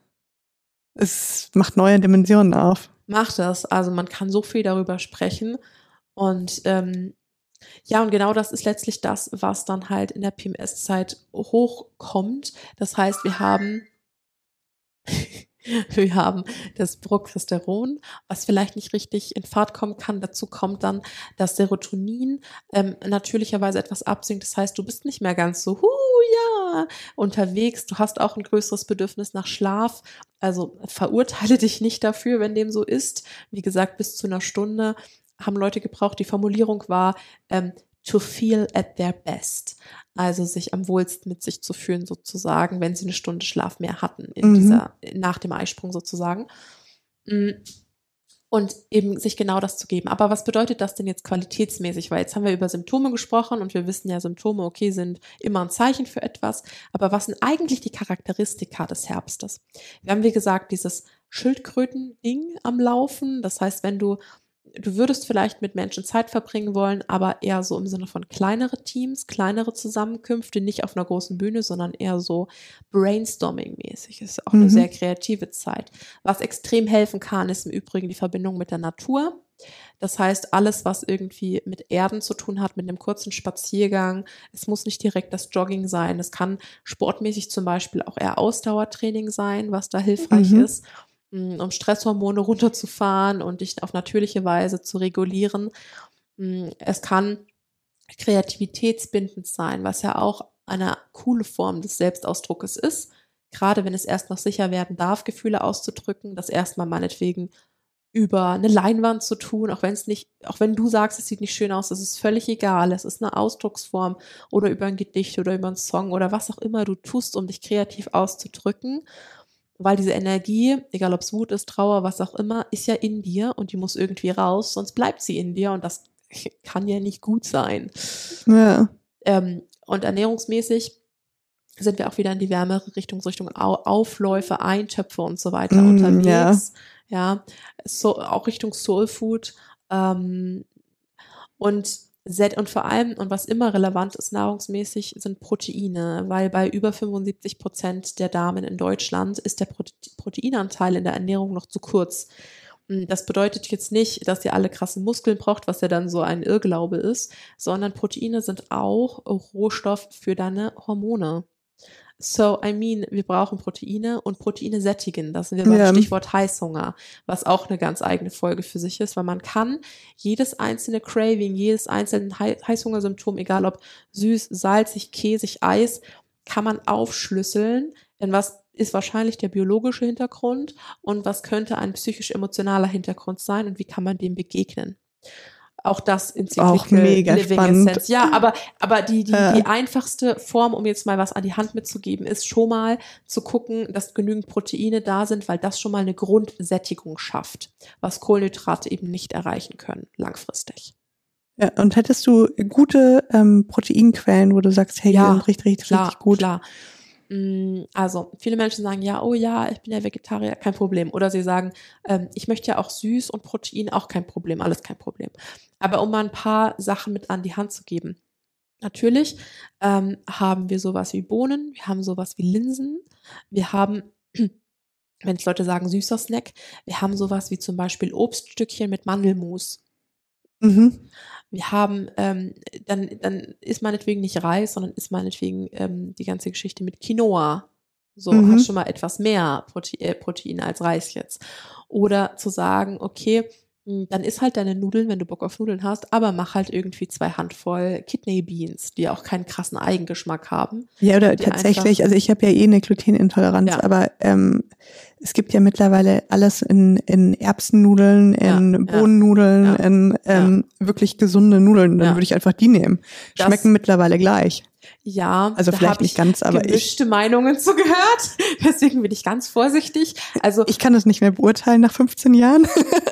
[SPEAKER 4] Es macht neue Dimensionen auf.
[SPEAKER 3] Macht das. Also man kann so viel darüber sprechen. Und ähm, ja, und genau das ist letztlich das, was dann halt in der P M S-Zeit hochkommt. Das heißt, wir haben Wir haben das Progesteron, was vielleicht nicht richtig in Fahrt kommen kann. Dazu kommt dann das Serotonin ähm, natürlicherweise etwas absinkt. Das heißt, du bist nicht mehr ganz so, hu, ja, unterwegs. Du hast auch ein größeres Bedürfnis nach Schlaf. Also verurteile dich nicht dafür, wenn dem so ist. Wie gesagt, bis zu einer Stunde haben Leute gebraucht. Die Formulierung war, ähm, to feel at their best. Also sich am wohlsten mit sich zu fühlen sozusagen, wenn sie eine Stunde Schlaf mehr hatten in mhm. dieser, nach dem Eisprung sozusagen. Und eben sich genau das zu geben. Aber was bedeutet das denn jetzt qualitätsmäßig? Weil jetzt haben wir über Symptome gesprochen und wir wissen ja, Symptome, okay, sind immer ein Zeichen für etwas. Aber was sind eigentlich die Charakteristika des Herbstes? Wir haben, wie gesagt, dieses Schildkröten-Ding am Laufen. Das heißt, wenn du Du würdest vielleicht mit Menschen Zeit verbringen wollen, aber eher so im Sinne von kleinere Teams, kleinere Zusammenkünfte, nicht auf einer großen Bühne, sondern eher so Brainstorming-mäßig. Ist auch mhm. eine sehr kreative Zeit. Was extrem helfen kann, ist im Übrigen die Verbindung mit der Natur. Das heißt, alles, was irgendwie mit Erden zu tun hat, mit einem kurzen Spaziergang. Es muss nicht direkt das Jogging sein. Es kann sportmäßig zum Beispiel auch eher Ausdauertraining sein, was da hilfreich mhm. ist, um Stresshormone runterzufahren und dich auf natürliche Weise zu regulieren. Es kann kreativitätsbindend sein, was ja auch eine coole Form des Selbstausdruckes ist, gerade wenn es erst noch sicher werden darf, Gefühle auszudrücken, das erstmal meinetwegen über eine Leinwand zu tun, auch wenn es nicht, auch wenn du sagst, es sieht nicht schön aus, das ist völlig egal, es ist eine Ausdrucksform oder über ein Gedicht oder über einen Song oder was auch immer du tust, um dich kreativ auszudrücken. Weil diese Energie, egal ob es Wut ist, Trauer, was auch immer, ist ja in dir und die muss irgendwie raus, sonst bleibt sie in dir und das kann ja nicht gut sein. Ja. Ähm, und ernährungsmäßig sind wir auch wieder in die wärmere Richtung, Richtung Aufläufe, Eintöpfe und so weiter mm, unterwegs. Ja, ja so, auch Richtung Soul Food. Ähm, und Und vor allem, und was immer relevant ist nahrungsmäßig, sind Proteine, weil bei über fünfundsiebzig Prozent der Damen in Deutschland ist der Proteinanteil in der Ernährung noch zu kurz. Das bedeutet jetzt nicht, dass ihr alle krassen Muskeln braucht, was ja dann so ein Irrglaube ist, sondern Proteine sind auch Rohstoff für deine Hormone. So, I mean, wir brauchen Proteine und Proteine sättigen. Das sind wir beim ja. Stichwort Heißhunger, was auch eine ganz eigene Folge für sich ist, weil man kann jedes einzelne Craving, jedes einzelne Heißhungersymptom, egal ob süß, salzig, käsig, Eis, kann man aufschlüsseln in was ist wahrscheinlich der biologische Hintergrund und was könnte ein psychisch-emotionaler Hintergrund sein und wie kann man dem begegnen? Auch das Enzyklical Living
[SPEAKER 4] spannend.
[SPEAKER 3] Essence. Ja, aber, aber die, die,
[SPEAKER 4] Ja.
[SPEAKER 3] die einfachste Form, um jetzt mal was an die Hand mitzugeben, ist schon mal zu gucken, dass genügend Proteine da sind, weil das schon mal eine Grundsättigung schafft, was Kohlenhydrate eben nicht erreichen können, langfristig.
[SPEAKER 4] Ja, und hättest du gute ähm, Proteinquellen, wo du sagst, hey, die
[SPEAKER 3] Ja,
[SPEAKER 4] sind richtig, richtig,
[SPEAKER 3] Klar,
[SPEAKER 4] richtig gut.
[SPEAKER 3] klar. Mm, Also, viele Menschen sagen, ja, oh ja, ich bin ja Vegetarier, kein Problem. Oder sie sagen, ähm, ich möchte ja auch süß und Protein, auch kein Problem, alles kein Problem. Aber um mal ein paar Sachen mit an die Hand zu geben. Natürlich ähm, haben wir sowas wie Bohnen, wir haben sowas wie Linsen, wir haben, wenn es Leute sagen, süßer Snack, wir haben sowas wie zum Beispiel Obststückchen mit Mandelmus.
[SPEAKER 4] Mhm.
[SPEAKER 3] Wir haben, ähm, dann, dann ist meinetwegen nicht Reis, sondern ist meinetwegen ähm, die ganze Geschichte mit Quinoa. So,
[SPEAKER 4] Mhm.
[SPEAKER 3] hat schon mal etwas mehr Prote äh, Protein als Reis jetzt. Oder zu sagen, okay, mh, dann isst halt deine Nudeln, wenn du Bock auf Nudeln hast, aber mach halt irgendwie zwei Handvoll Kidney Beans, die auch keinen krassen Eigengeschmack haben.
[SPEAKER 4] Ja, oder
[SPEAKER 3] Die
[SPEAKER 4] tatsächlich,
[SPEAKER 3] einfach-
[SPEAKER 4] also ich habe ja eh eine Glutenintoleranz,
[SPEAKER 3] Ja.
[SPEAKER 4] aber ähm, es gibt ja mittlerweile alles in, in Erbsennudeln, in
[SPEAKER 3] Ja, ja,
[SPEAKER 4] Bohnennudeln,
[SPEAKER 3] ja,
[SPEAKER 4] in ähm, wirklich gesunde Nudeln. Dann
[SPEAKER 3] Ja.
[SPEAKER 4] würde ich einfach die nehmen.
[SPEAKER 3] Das-
[SPEAKER 4] Schmecken mittlerweile gleich.
[SPEAKER 3] Ja,
[SPEAKER 4] Also
[SPEAKER 3] da
[SPEAKER 4] vielleicht
[SPEAKER 3] hab
[SPEAKER 4] nicht
[SPEAKER 3] ich
[SPEAKER 4] ganz, aber ich,
[SPEAKER 3] gemischte Meinungen zu gehört. Deswegen bin ich ganz vorsichtig. Also
[SPEAKER 4] ich kann das nicht mehr beurteilen nach fünfzehn Jahren.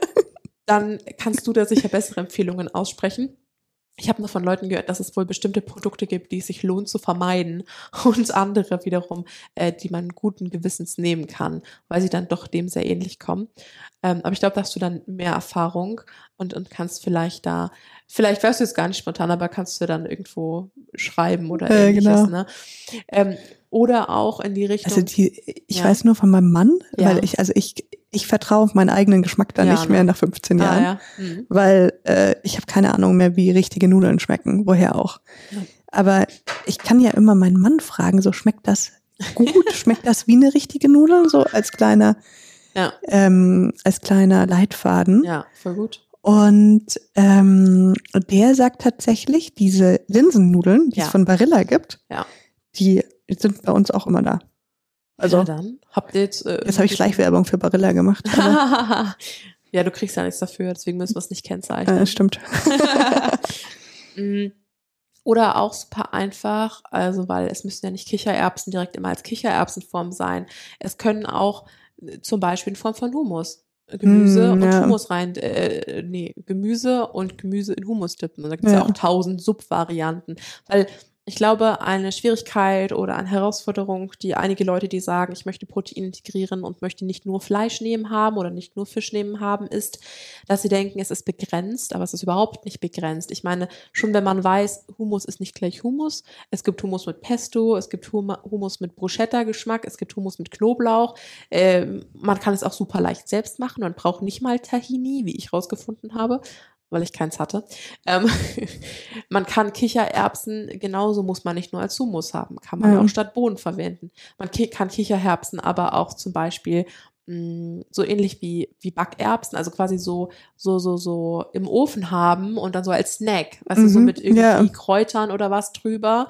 [SPEAKER 3] dann kannst du da sicher bessere Empfehlungen aussprechen. Ich habe nur von Leuten gehört, dass es wohl bestimmte Produkte gibt, die es sich lohnt zu vermeiden und andere wiederum, äh, die man guten Gewissens nehmen kann, weil sie dann doch dem sehr ähnlich kommen. Ähm, aber ich glaube, da hast du dann mehr Erfahrung und, und kannst vielleicht da, vielleicht weißt du es gar nicht spontan, aber kannst du dann irgendwo schreiben oder
[SPEAKER 4] Äh,
[SPEAKER 3] ähnliches.
[SPEAKER 4] genau.
[SPEAKER 3] Ne? Ähm, oder auch in die Richtung.
[SPEAKER 4] Also die, ich
[SPEAKER 3] Ja.
[SPEAKER 4] weiß nur von meinem Mann,
[SPEAKER 3] Ja.
[SPEAKER 4] weil ich, also ich, ich vertraue auf meinen eigenen Geschmack da
[SPEAKER 3] Ja,
[SPEAKER 4] nicht
[SPEAKER 3] ne?
[SPEAKER 4] mehr nach fünfzehn
[SPEAKER 3] ah,
[SPEAKER 4] Jahren.
[SPEAKER 3] ja. Mhm.
[SPEAKER 4] Weil äh, ich habe keine Ahnung mehr, wie richtige Nudeln schmecken, woher auch.
[SPEAKER 3] Ja.
[SPEAKER 4] Aber ich kann ja immer meinen Mann fragen, so schmeckt das gut, schmeckt das wie eine richtige Nudel, so als kleiner,
[SPEAKER 3] Ja,
[SPEAKER 4] ähm, als kleiner Leitfaden.
[SPEAKER 3] ja, voll gut.
[SPEAKER 4] Und ähm, der sagt tatsächlich, diese Linsennudeln, die
[SPEAKER 3] Ja.
[SPEAKER 4] es von Barilla gibt,
[SPEAKER 3] Ja.
[SPEAKER 4] die sind bei uns auch immer da. Also
[SPEAKER 3] ja, dann habt ihr jetzt. Äh,
[SPEAKER 4] jetzt habe ich Schleichwerbung für Barilla gemacht. Aber,
[SPEAKER 3] Ja, du kriegst ja nichts dafür, deswegen müssen wir es nicht kennzeichnen.
[SPEAKER 4] äh, stimmt.
[SPEAKER 3] Mm, Oder auch super einfach, also weil es müssen ja nicht Kichererbsen direkt immer als Kichererbsenform sein. Es können auch äh, zum Beispiel in Form von Hummus. Gemüse
[SPEAKER 4] Mm,
[SPEAKER 3] und
[SPEAKER 4] ja.
[SPEAKER 3] Hummus rein, äh, nee, Gemüse und Gemüse in Hummus dippen. Und da gibt es ja.
[SPEAKER 4] Ja.
[SPEAKER 3] auch tausend Subvarianten. Weil ich glaube, eine Schwierigkeit oder eine Herausforderung, die einige Leute, die sagen, ich möchte Protein integrieren und möchte nicht nur Fleisch nehmen haben oder nicht nur Fisch nehmen haben, ist, dass sie denken, es ist begrenzt, aber es ist überhaupt nicht begrenzt. Ich meine, schon wenn man weiß, Hummus ist nicht gleich Hummus, es gibt Hummus mit Pesto, es gibt Hum- Hummus mit Bruschetta-Geschmack, es gibt Hummus mit Knoblauch, ähm, man kann es auch super leicht selbst machen, man braucht nicht mal Tahini, wie ich rausgefunden habe, weil ich keins hatte. Ähm, man kann Kichererbsen, genauso muss man nicht nur als Hummus haben, kann man
[SPEAKER 4] Ja.
[SPEAKER 3] auch statt Bohnen verwenden. Man ki- kann Kichererbsen aber auch zum Beispiel mh, so ähnlich wie, wie Backerbsen, also quasi so, so, so, so im Ofen haben und dann so als Snack, weißt du, so
[SPEAKER 4] Mhm,
[SPEAKER 3] mit irgendwie
[SPEAKER 4] ja.
[SPEAKER 3] Kräutern oder was drüber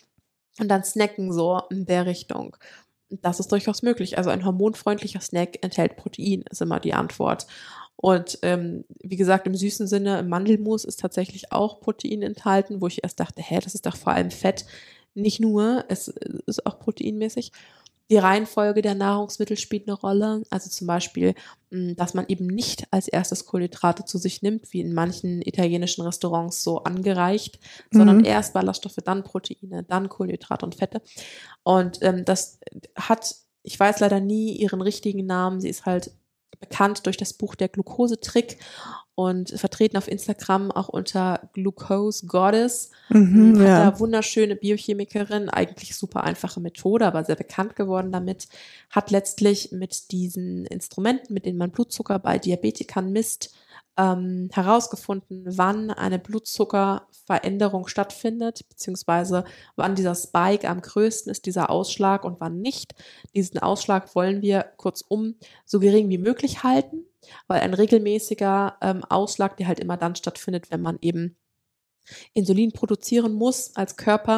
[SPEAKER 3] und dann snacken so in der Richtung. Das ist durchaus möglich. Also ein hormonfreundlicher Snack enthält Protein, ist immer die Antwort. Und ähm, wie gesagt, im süßen Sinne, im Mandelmus ist tatsächlich auch Protein enthalten, wo ich erst dachte, hä, das ist doch vor allem Fett. Nicht nur, es ist auch proteinmäßig. Die Reihenfolge der Nahrungsmittel spielt eine Rolle. Also zum Beispiel, mh, dass man eben nicht als erstes Kohlenhydrate zu sich nimmt, wie in manchen italienischen Restaurants so angereicht, sondern
[SPEAKER 4] Mhm.
[SPEAKER 3] erst Ballaststoffe, dann Proteine, dann Kohlenhydrate und Fette. Und ähm, das hat, ich weiß leider nie ihren richtigen Namen, sie ist halt bekannt durch das Buch Der Glukosetrick und vertreten auf Instagram auch unter Glucose Goddess.
[SPEAKER 4] Mhm,
[SPEAKER 3] Hat
[SPEAKER 4] ja.
[SPEAKER 3] da wunderschöne Biochemikerin, eigentlich super einfache Methode, aber sehr bekannt geworden damit, hat letztlich mit diesen Instrumenten, mit denen man Blutzucker bei Diabetikern misst, ähm, herausgefunden, wann eine Blutzuckerveränderung stattfindet, beziehungsweise wann dieser Spike am größten ist, dieser Ausschlag und wann nicht. Diesen Ausschlag wollen wir kurzum so gering wie möglich halten, weil ein regelmäßiger ähm, Ausschlag, der halt immer dann stattfindet, wenn man eben Insulin produzieren muss als Körper,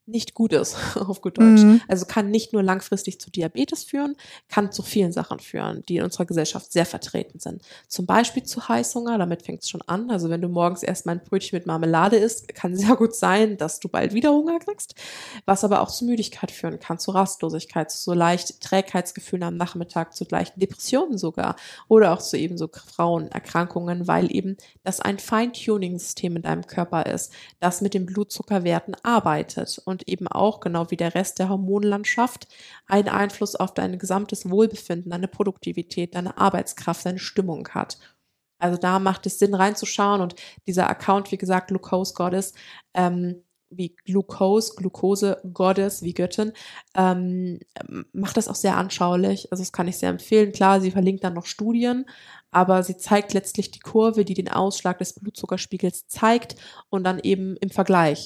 [SPEAKER 3] nicht gut ist, auf gut Deutsch.
[SPEAKER 4] Mhm.
[SPEAKER 3] Also kann nicht nur langfristig zu Diabetes führen, kann zu vielen Sachen führen, die in unserer Gesellschaft sehr vertreten sind. Zum Beispiel zu Heißhunger, damit fängt es schon an. Also wenn du morgens erstmal ein Brötchen mit Marmelade isst, kann sehr gut sein, dass du bald wieder Hunger kriegst. Was aber auch zu Müdigkeit führen kann, zu Rastlosigkeit, zu so leicht Trägheitsgefühlen am Nachmittag, zu leichten Depressionen sogar oder auch zu eben so Frauenerkrankungen, weil eben das ein Feintuning-System in deinem Körper ist, das mit den Blutzuckerwerten arbeitet und eben auch, genau wie der Rest der Hormonlandschaft, einen Einfluss auf dein gesamtes Wohlbefinden, deine Produktivität, deine Arbeitskraft, deine Stimmung hat. Also da macht es Sinn reinzuschauen und dieser Account, wie gesagt, Glucose Goddess, ähm, wie Glucose, Glucose Goddess, wie Göttin, ähm, macht das auch sehr anschaulich. Also das kann ich sehr empfehlen. Klar, sie verlinkt dann noch Studien, aber sie zeigt letztlich die Kurve, die den Ausschlag des Blutzuckerspiegels zeigt und dann eben im Vergleich.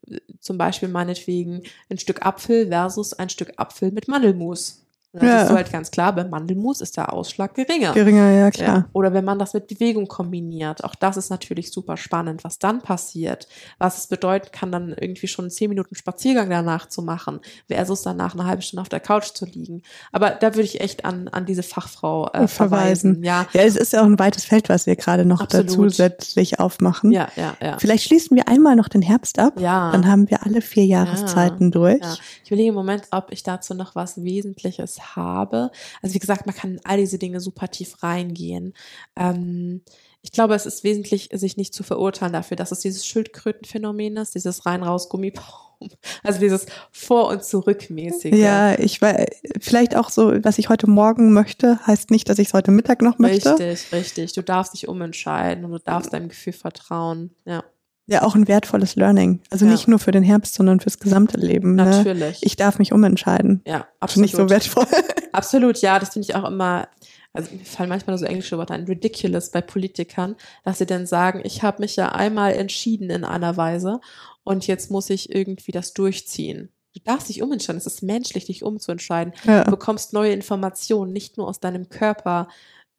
[SPEAKER 3] Zum Beispiel meinetwegen ein Stück Apfel versus ein Stück Apfel mit Mandelmus. Und dann
[SPEAKER 4] Ja.
[SPEAKER 3] siehst du halt ganz klar, bei Mandelmus ist der Ausschlag geringer.
[SPEAKER 4] Geringer, ja klar.
[SPEAKER 3] Ja. Oder wenn man das mit Bewegung kombiniert. Auch das ist natürlich super spannend, was dann passiert. Was es bedeuten kann, dann irgendwie schon zehn Minuten Spaziergang danach zu machen, versus danach eine halbe Stunde auf der Couch zu liegen. Aber da würde ich echt an, an diese Fachfrau äh, verweisen. Ja.
[SPEAKER 4] Ja, es ist ja auch ein weites Feld, was wir gerade noch
[SPEAKER 3] Absolut.
[SPEAKER 4] da zusätzlich aufmachen.
[SPEAKER 3] Ja, ja, ja.
[SPEAKER 4] Vielleicht schließen wir einmal noch den Herbst ab.
[SPEAKER 3] Ja.
[SPEAKER 4] Dann haben wir alle vier Jahreszeiten durch.
[SPEAKER 3] Ja. Ich überlege im Moment, ob ich dazu noch was Wesentliches habe. Also wie gesagt, man kann in all diese Dinge super tief reingehen. Ähm, ich glaube, es ist wesentlich, sich nicht zu verurteilen dafür, dass es dieses Schildkrötenphänomen ist, dieses Rein-Raus-Gummibaum, also dieses Vor- und Zurückmäßige.
[SPEAKER 4] Ja, ich war vielleicht auch so, was ich heute Morgen möchte, heißt nicht, dass ich es heute Mittag noch möchte.
[SPEAKER 3] Richtig, richtig. Du darfst dich umentscheiden und du darfst deinem Gefühl vertrauen. Ja.
[SPEAKER 4] Ja, auch ein wertvolles Learning. Also
[SPEAKER 3] Ja.
[SPEAKER 4] nicht nur für den Herbst, sondern fürs gesamte Leben. Ne?
[SPEAKER 3] Natürlich.
[SPEAKER 4] Ich darf mich umentscheiden.
[SPEAKER 3] Ja,
[SPEAKER 4] Finde
[SPEAKER 3] absolut.
[SPEAKER 4] ich so wertvoll.
[SPEAKER 3] Absolut, ja, das finde ich auch immer, also mir fallen manchmal so englische Worte ein, ridiculous bei Politikern, dass sie dann sagen, ich habe mich ja einmal entschieden in einer Weise und jetzt muss ich irgendwie das durchziehen. Du darfst dich umentscheiden, es ist menschlich, dich umzuentscheiden.
[SPEAKER 4] Ja.
[SPEAKER 3] Du bekommst neue Informationen, nicht nur aus deinem Körper,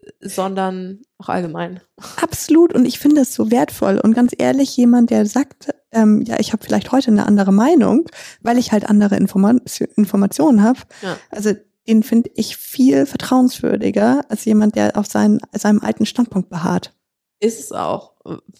[SPEAKER 3] sondern auch allgemein.
[SPEAKER 4] Absolut. Und ich finde es so wertvoll. Und ganz ehrlich, jemand, der sagt, ähm, ja, ich habe vielleicht heute eine andere Meinung, weil ich halt andere Informa- Informationen habe.
[SPEAKER 3] Ja.
[SPEAKER 4] Also den finde ich viel vertrauenswürdiger als jemand, der auf seinen, seinem alten Standpunkt beharrt.
[SPEAKER 3] Ist es auch.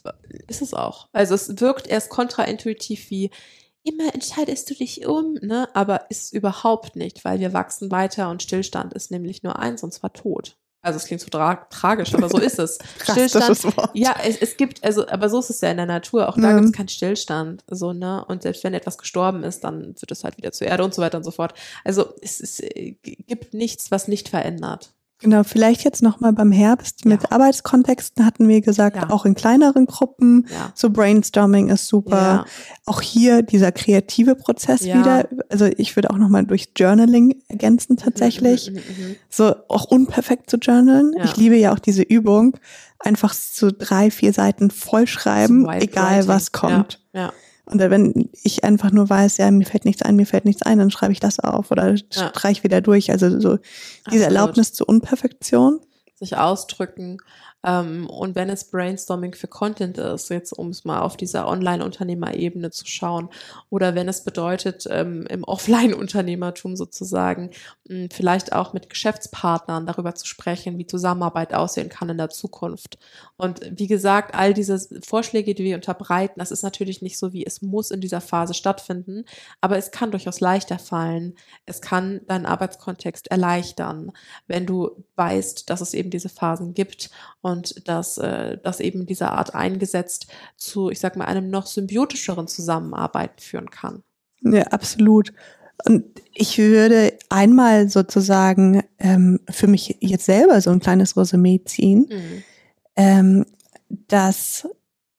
[SPEAKER 3] Ist es auch. Also es wirkt erst kontraintuitiv wie, immer entscheidest du dich um, ne? Aber ist es überhaupt nicht, weil wir wachsen weiter und Stillstand ist nämlich nur eins und zwar Tod. Also es klingt so tra- tragisch, aber so ist es.
[SPEAKER 4] Drastisches Wort.
[SPEAKER 3] Ja, es, es gibt, also, aber so ist es ja in der Natur. Auch da
[SPEAKER 4] Mhm.
[SPEAKER 3] gibt es keinen Stillstand, so, ne? Und selbst wenn etwas gestorben ist, dann wird es halt wieder zur Erde und so weiter und so fort. Also es, es äh, gibt nichts, was nicht verändert.
[SPEAKER 4] Genau, vielleicht jetzt nochmal beim Herbst mit
[SPEAKER 3] Ja.
[SPEAKER 4] Arbeitskontexten hatten wir gesagt,
[SPEAKER 3] Ja.
[SPEAKER 4] auch in kleineren Gruppen.
[SPEAKER 3] Ja.
[SPEAKER 4] So Brainstorming ist super.
[SPEAKER 3] Ja.
[SPEAKER 4] Auch hier dieser kreative Prozess
[SPEAKER 3] Ja.
[SPEAKER 4] wieder. Also ich würde auch nochmal durch Journaling ergänzen tatsächlich.
[SPEAKER 3] Mhm, mhm, mhm, mhm.
[SPEAKER 4] So auch unperfekt zu journalen.
[SPEAKER 3] Ja.
[SPEAKER 4] Ich liebe ja auch diese Übung. Einfach so drei, vier Seiten vollschreiben,
[SPEAKER 3] So White
[SPEAKER 4] egal
[SPEAKER 3] Writing.
[SPEAKER 4] was kommt.
[SPEAKER 3] Ja, ja.
[SPEAKER 4] Und wenn ich einfach nur weiß, ja, mir fällt nichts ein, mir fällt nichts ein, dann schreibe ich das auf oder
[SPEAKER 3] Ja.
[SPEAKER 4] streich wieder durch. Also so diese
[SPEAKER 3] Absolut.
[SPEAKER 4] Erlaubnis zur Unperfektion.
[SPEAKER 3] Sich ausdrücken. Ähm, und wenn es Brainstorming für Content ist, jetzt um es mal auf dieser Online-Unternehmer-Ebene zu schauen, oder wenn es bedeutet, ähm, im Offline-Unternehmertum sozusagen, mh, vielleicht auch mit Geschäftspartnern darüber zu sprechen, wie Zusammenarbeit aussehen kann in der Zukunft. Und wie gesagt, all diese Vorschläge, die wir unterbreiten, das ist natürlich nicht so, wie es muss in dieser Phase stattfinden, aber es kann durchaus leichter fallen. Es kann deinen Arbeitskontext erleichtern, wenn du weißt, dass es eben diese Phasen gibt und dass äh, das eben diese Art eingesetzt zu, ich sag mal, einem noch symbiotischeren Zusammenarbeiten führen kann.
[SPEAKER 4] Ja, absolut. Und ich würde einmal sozusagen ähm, für mich jetzt selber so ein kleines Resümee ziehen,
[SPEAKER 3] Mhm.
[SPEAKER 4] ähm, dass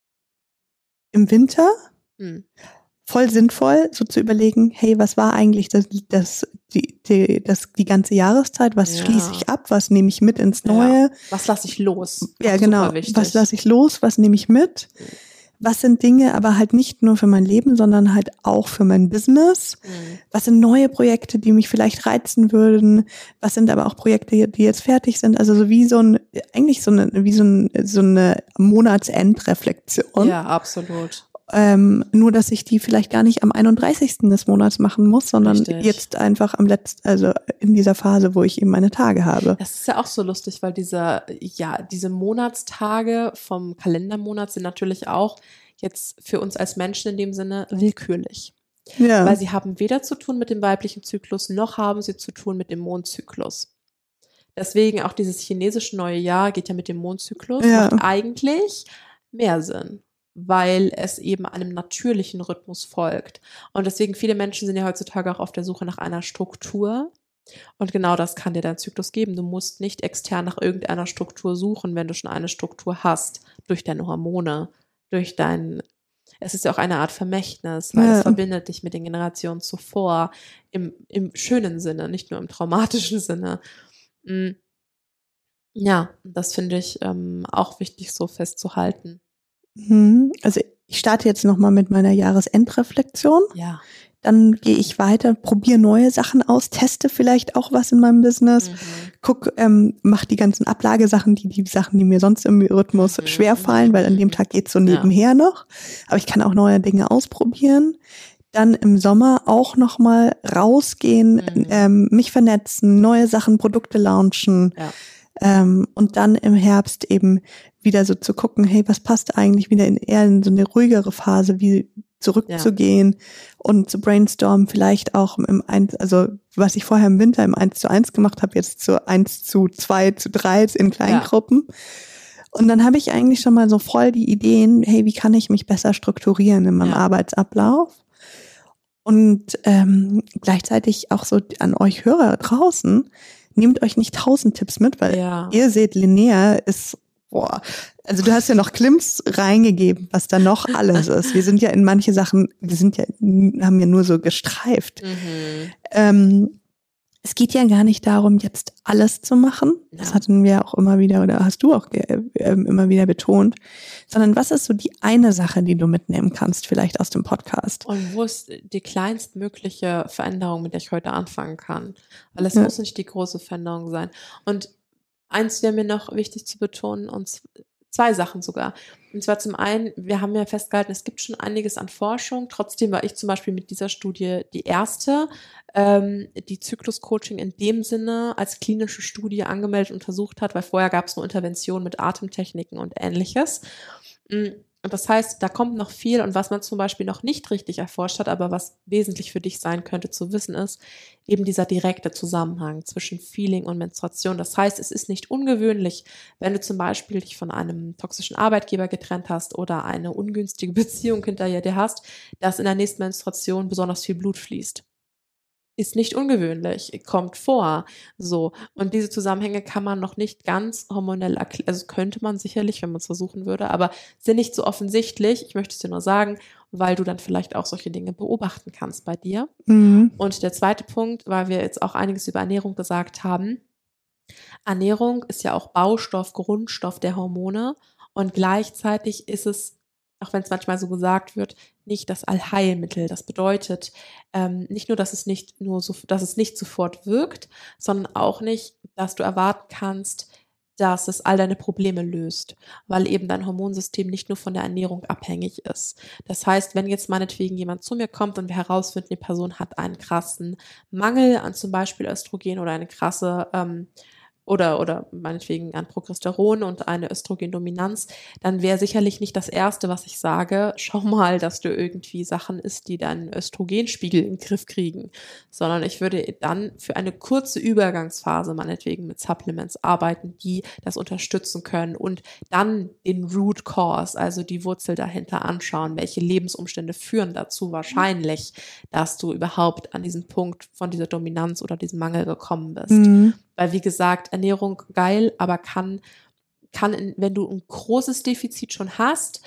[SPEAKER 4] im Winter
[SPEAKER 3] Mhm.
[SPEAKER 4] voll sinnvoll, so zu überlegen, hey, was war eigentlich das, das, die, die, das, die ganze Jahreszeit, was
[SPEAKER 3] Ja.
[SPEAKER 4] schließe ich ab, was nehme ich mit ins Neue?
[SPEAKER 3] Ja. Was lasse ich los?
[SPEAKER 4] Ja,
[SPEAKER 3] Auch
[SPEAKER 4] genau.
[SPEAKER 3] super wichtig.
[SPEAKER 4] Was lasse ich los, was nehme ich mit? Was sind Dinge, aber halt nicht nur für mein Leben, sondern halt auch für mein Business?
[SPEAKER 3] Mhm.
[SPEAKER 4] Was sind neue Projekte, die mich vielleicht reizen würden? Was sind aber auch Projekte, die jetzt fertig sind? Also so wie so ein, eigentlich so eine, wie so, ein, so eine Monatsendreflexion.
[SPEAKER 3] Ja, absolut.
[SPEAKER 4] Ähm, nur, dass ich die vielleicht gar nicht am einunddreißigsten des Monats machen muss, sondern
[SPEAKER 3] Richtig.
[SPEAKER 4] jetzt einfach am letzten, also in dieser Phase, wo ich eben meine Tage habe.
[SPEAKER 3] Das ist ja auch so lustig, weil diese, ja, diese Monatstage vom Kalendermonat sind natürlich auch jetzt für uns als Menschen in dem Sinne willkürlich.
[SPEAKER 4] Ja.
[SPEAKER 3] Weil sie haben weder zu tun mit dem weiblichen Zyklus, noch haben sie zu tun mit dem Mondzyklus. Deswegen auch dieses chinesische neue Jahr geht ja mit dem Mondzyklus,
[SPEAKER 4] Ja.
[SPEAKER 3] macht eigentlich mehr Sinn, weil es eben einem natürlichen Rhythmus folgt. Und deswegen viele Menschen sind ja heutzutage auch auf der Suche nach einer Struktur. Und genau das kann dir dein Zyklus geben. Du musst nicht extern nach irgendeiner Struktur suchen, wenn du schon eine Struktur hast, durch deine Hormone, durch dein, es ist ja auch eine Art Vermächtnis, weil
[SPEAKER 4] Ja.
[SPEAKER 3] es verbindet dich mit den Generationen zuvor, im, im schönen Sinne, nicht nur im traumatischen Sinne. Mm. Ja, das finde ich ähm, auch wichtig so festzuhalten.
[SPEAKER 4] Mhm. Also ich starte jetzt nochmal mit meiner Jahresendreflexion.
[SPEAKER 3] Ja.
[SPEAKER 4] Dann gehe ich weiter, probiere neue Sachen aus, teste vielleicht auch was in meinem Business,
[SPEAKER 3] Mhm.
[SPEAKER 4] guck, ähm, mach die ganzen Ablagesachen, die die Sachen, die mir sonst im Rhythmus
[SPEAKER 3] Mhm.
[SPEAKER 4] schwerfallen, weil an dem Tag geht's so
[SPEAKER 3] Ja.
[SPEAKER 4] nebenher noch. Aber ich kann auch neue Dinge ausprobieren. Dann im Sommer auch nochmal rausgehen,
[SPEAKER 3] Mhm.
[SPEAKER 4] ähm, mich vernetzen, neue Sachen, Produkte launchen.
[SPEAKER 3] Ja.
[SPEAKER 4] Ähm, und dann im Herbst eben wieder so zu gucken, hey, was passt eigentlich wieder in eher in so eine ruhigere Phase, wie zurückzugehen und zu brainstormen, vielleicht auch im eins, also was ich vorher im Winter im eins zu eins gemacht habe, jetzt zu eins zu zwei zu drei in Kleingruppen. Ja. Und dann habe ich eigentlich schon mal so voll die Ideen, hey, wie kann ich mich besser strukturieren in meinem
[SPEAKER 3] Ja.
[SPEAKER 4] Arbeitsablauf? Und ähm, gleichzeitig auch so an euch Hörer draußen, nehmt euch nicht tausend Tipps mit, weil
[SPEAKER 3] Ja.
[SPEAKER 4] ihr seht, Linnea ist, boah, also du hast ja noch Klimps reingegeben, was da noch alles ist. Wir sind ja in manche Sachen, wir sind ja, haben ja nur so gestreift.
[SPEAKER 3] Mhm.
[SPEAKER 4] Ähm, es geht ja gar nicht darum, jetzt alles zu machen. Das
[SPEAKER 3] Ja.
[SPEAKER 4] hatten wir auch immer wieder, oder hast du auch äh, immer wieder betont. Sondern was ist so die eine Sache, die du mitnehmen kannst, vielleicht aus dem Podcast?
[SPEAKER 3] Und wo ist die kleinstmögliche Veränderung, mit der ich heute anfangen kann? Weil es
[SPEAKER 4] Ja.
[SPEAKER 3] muss nicht die große Veränderung sein. Und eins wäre mir noch wichtig zu betonen, und z- zwei Sachen sogar. Und zwar zum einen, wir haben ja festgehalten, es gibt schon einiges an Forschung. Trotzdem war ich zum Beispiel mit dieser Studie die erste, ähm, die Zyklus-Coaching in dem Sinne als klinische Studie angemeldet und untersucht hat, weil vorher gab es nur Interventionen mit Atemtechniken und Ähnliches. Und das heißt, da kommt noch viel, und was man zum Beispiel noch nicht richtig erforscht hat, aber was wesentlich für dich sein könnte zu wissen, ist eben dieser direkte Zusammenhang zwischen Feeling und Menstruation. Das heißt, es ist nicht ungewöhnlich, wenn du zum Beispiel dich von einem toxischen Arbeitgeber getrennt hast oder eine ungünstige Beziehung hinter dir hast, dass in der nächsten Menstruation besonders viel Blut fließt. Ist nicht ungewöhnlich, kommt vor, so. Und diese Zusammenhänge kann man noch nicht ganz hormonell erklären, also könnte man sicherlich, wenn man es versuchen würde, aber sind nicht so offensichtlich. Ich möchte es dir nur sagen, weil du dann vielleicht auch solche Dinge beobachten kannst bei dir.
[SPEAKER 4] Mhm.
[SPEAKER 3] Und der zweite Punkt, weil wir jetzt auch einiges über Ernährung gesagt haben. Ernährung ist ja auch Baustoff, Grundstoff der Hormone, und gleichzeitig ist es, auch wenn es manchmal so gesagt wird, nicht das Allheilmittel. Das bedeutet ähm, nicht nur, dass es nicht nur so, dass es nicht sofort wirkt, sondern auch nicht, dass du erwarten kannst, dass es all deine Probleme löst, weil eben dein Hormonsystem nicht nur von der Ernährung abhängig ist. Das heißt, wenn jetzt meinetwegen jemand zu mir kommt und wir herausfinden, die Person hat einen krassen Mangel an zum Beispiel Östrogen oder eine krasse ähm, oder oder meinetwegen an Progesteron und eine Östrogendominanz, dann wäre sicherlich nicht das Erste, was ich sage, schau mal, dass du irgendwie Sachen isst, die deinen Östrogenspiegel in den Griff kriegen, sondern ich würde dann für eine kurze Übergangsphase meinetwegen mit Supplements arbeiten, die das unterstützen können, und dann den Root Cause, also die Wurzel dahinter anschauen, welche Lebensumstände führen dazu wahrscheinlich, dass du überhaupt an diesen Punkt von dieser Dominanz oder diesem Mangel gekommen bist.
[SPEAKER 4] Mhm.
[SPEAKER 3] Weil, wie gesagt, Ernährung geil, aber kann, kann in, wenn du ein großes Defizit schon hast,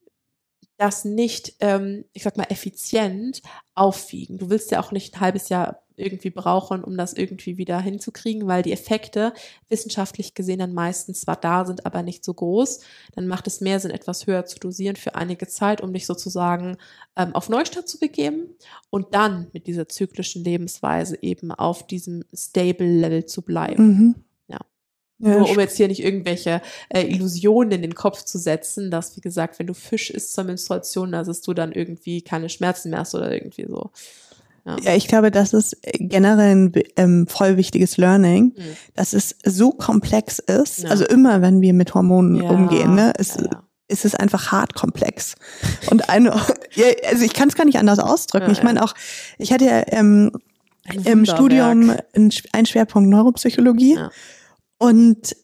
[SPEAKER 3] das nicht, ähm, ich sag mal, effizient aufwiegen. Du willst ja auch nicht ein halbes Jahr irgendwie brauchen, um das irgendwie wieder hinzukriegen, weil die Effekte wissenschaftlich gesehen dann meistens zwar da sind, aber nicht so groß. Dann macht es mehr Sinn, etwas höher zu dosieren für einige Zeit, um dich sozusagen ähm, auf Neustart zu begeben und dann mit dieser zyklischen Lebensweise eben auf diesem stable Level zu bleiben.
[SPEAKER 4] Mhm.
[SPEAKER 3] Ja. Ja, Nur um jetzt hier nicht irgendwelche äh, Illusionen in den Kopf zu setzen, dass, wie gesagt, wenn du Fisch isst zur Menstruation, dass du dann irgendwie keine Schmerzen mehr hast oder irgendwie so. Ja,
[SPEAKER 4] ja ich glaube, das ist generell ein ähm, voll wichtiges Learning, mhm. dass es so komplex ist. Ja. Also immer, wenn wir mit Hormonen ja. umgehen, ne, ist, ja, ja. ist es einfach hart komplex. Und eine, ja, also ich kann es gar nicht anders ausdrücken. Ja, ich meine auch, ich hatte ja ähm, im Studium einen Schwerpunkt Neuropsychologie. Ja. Und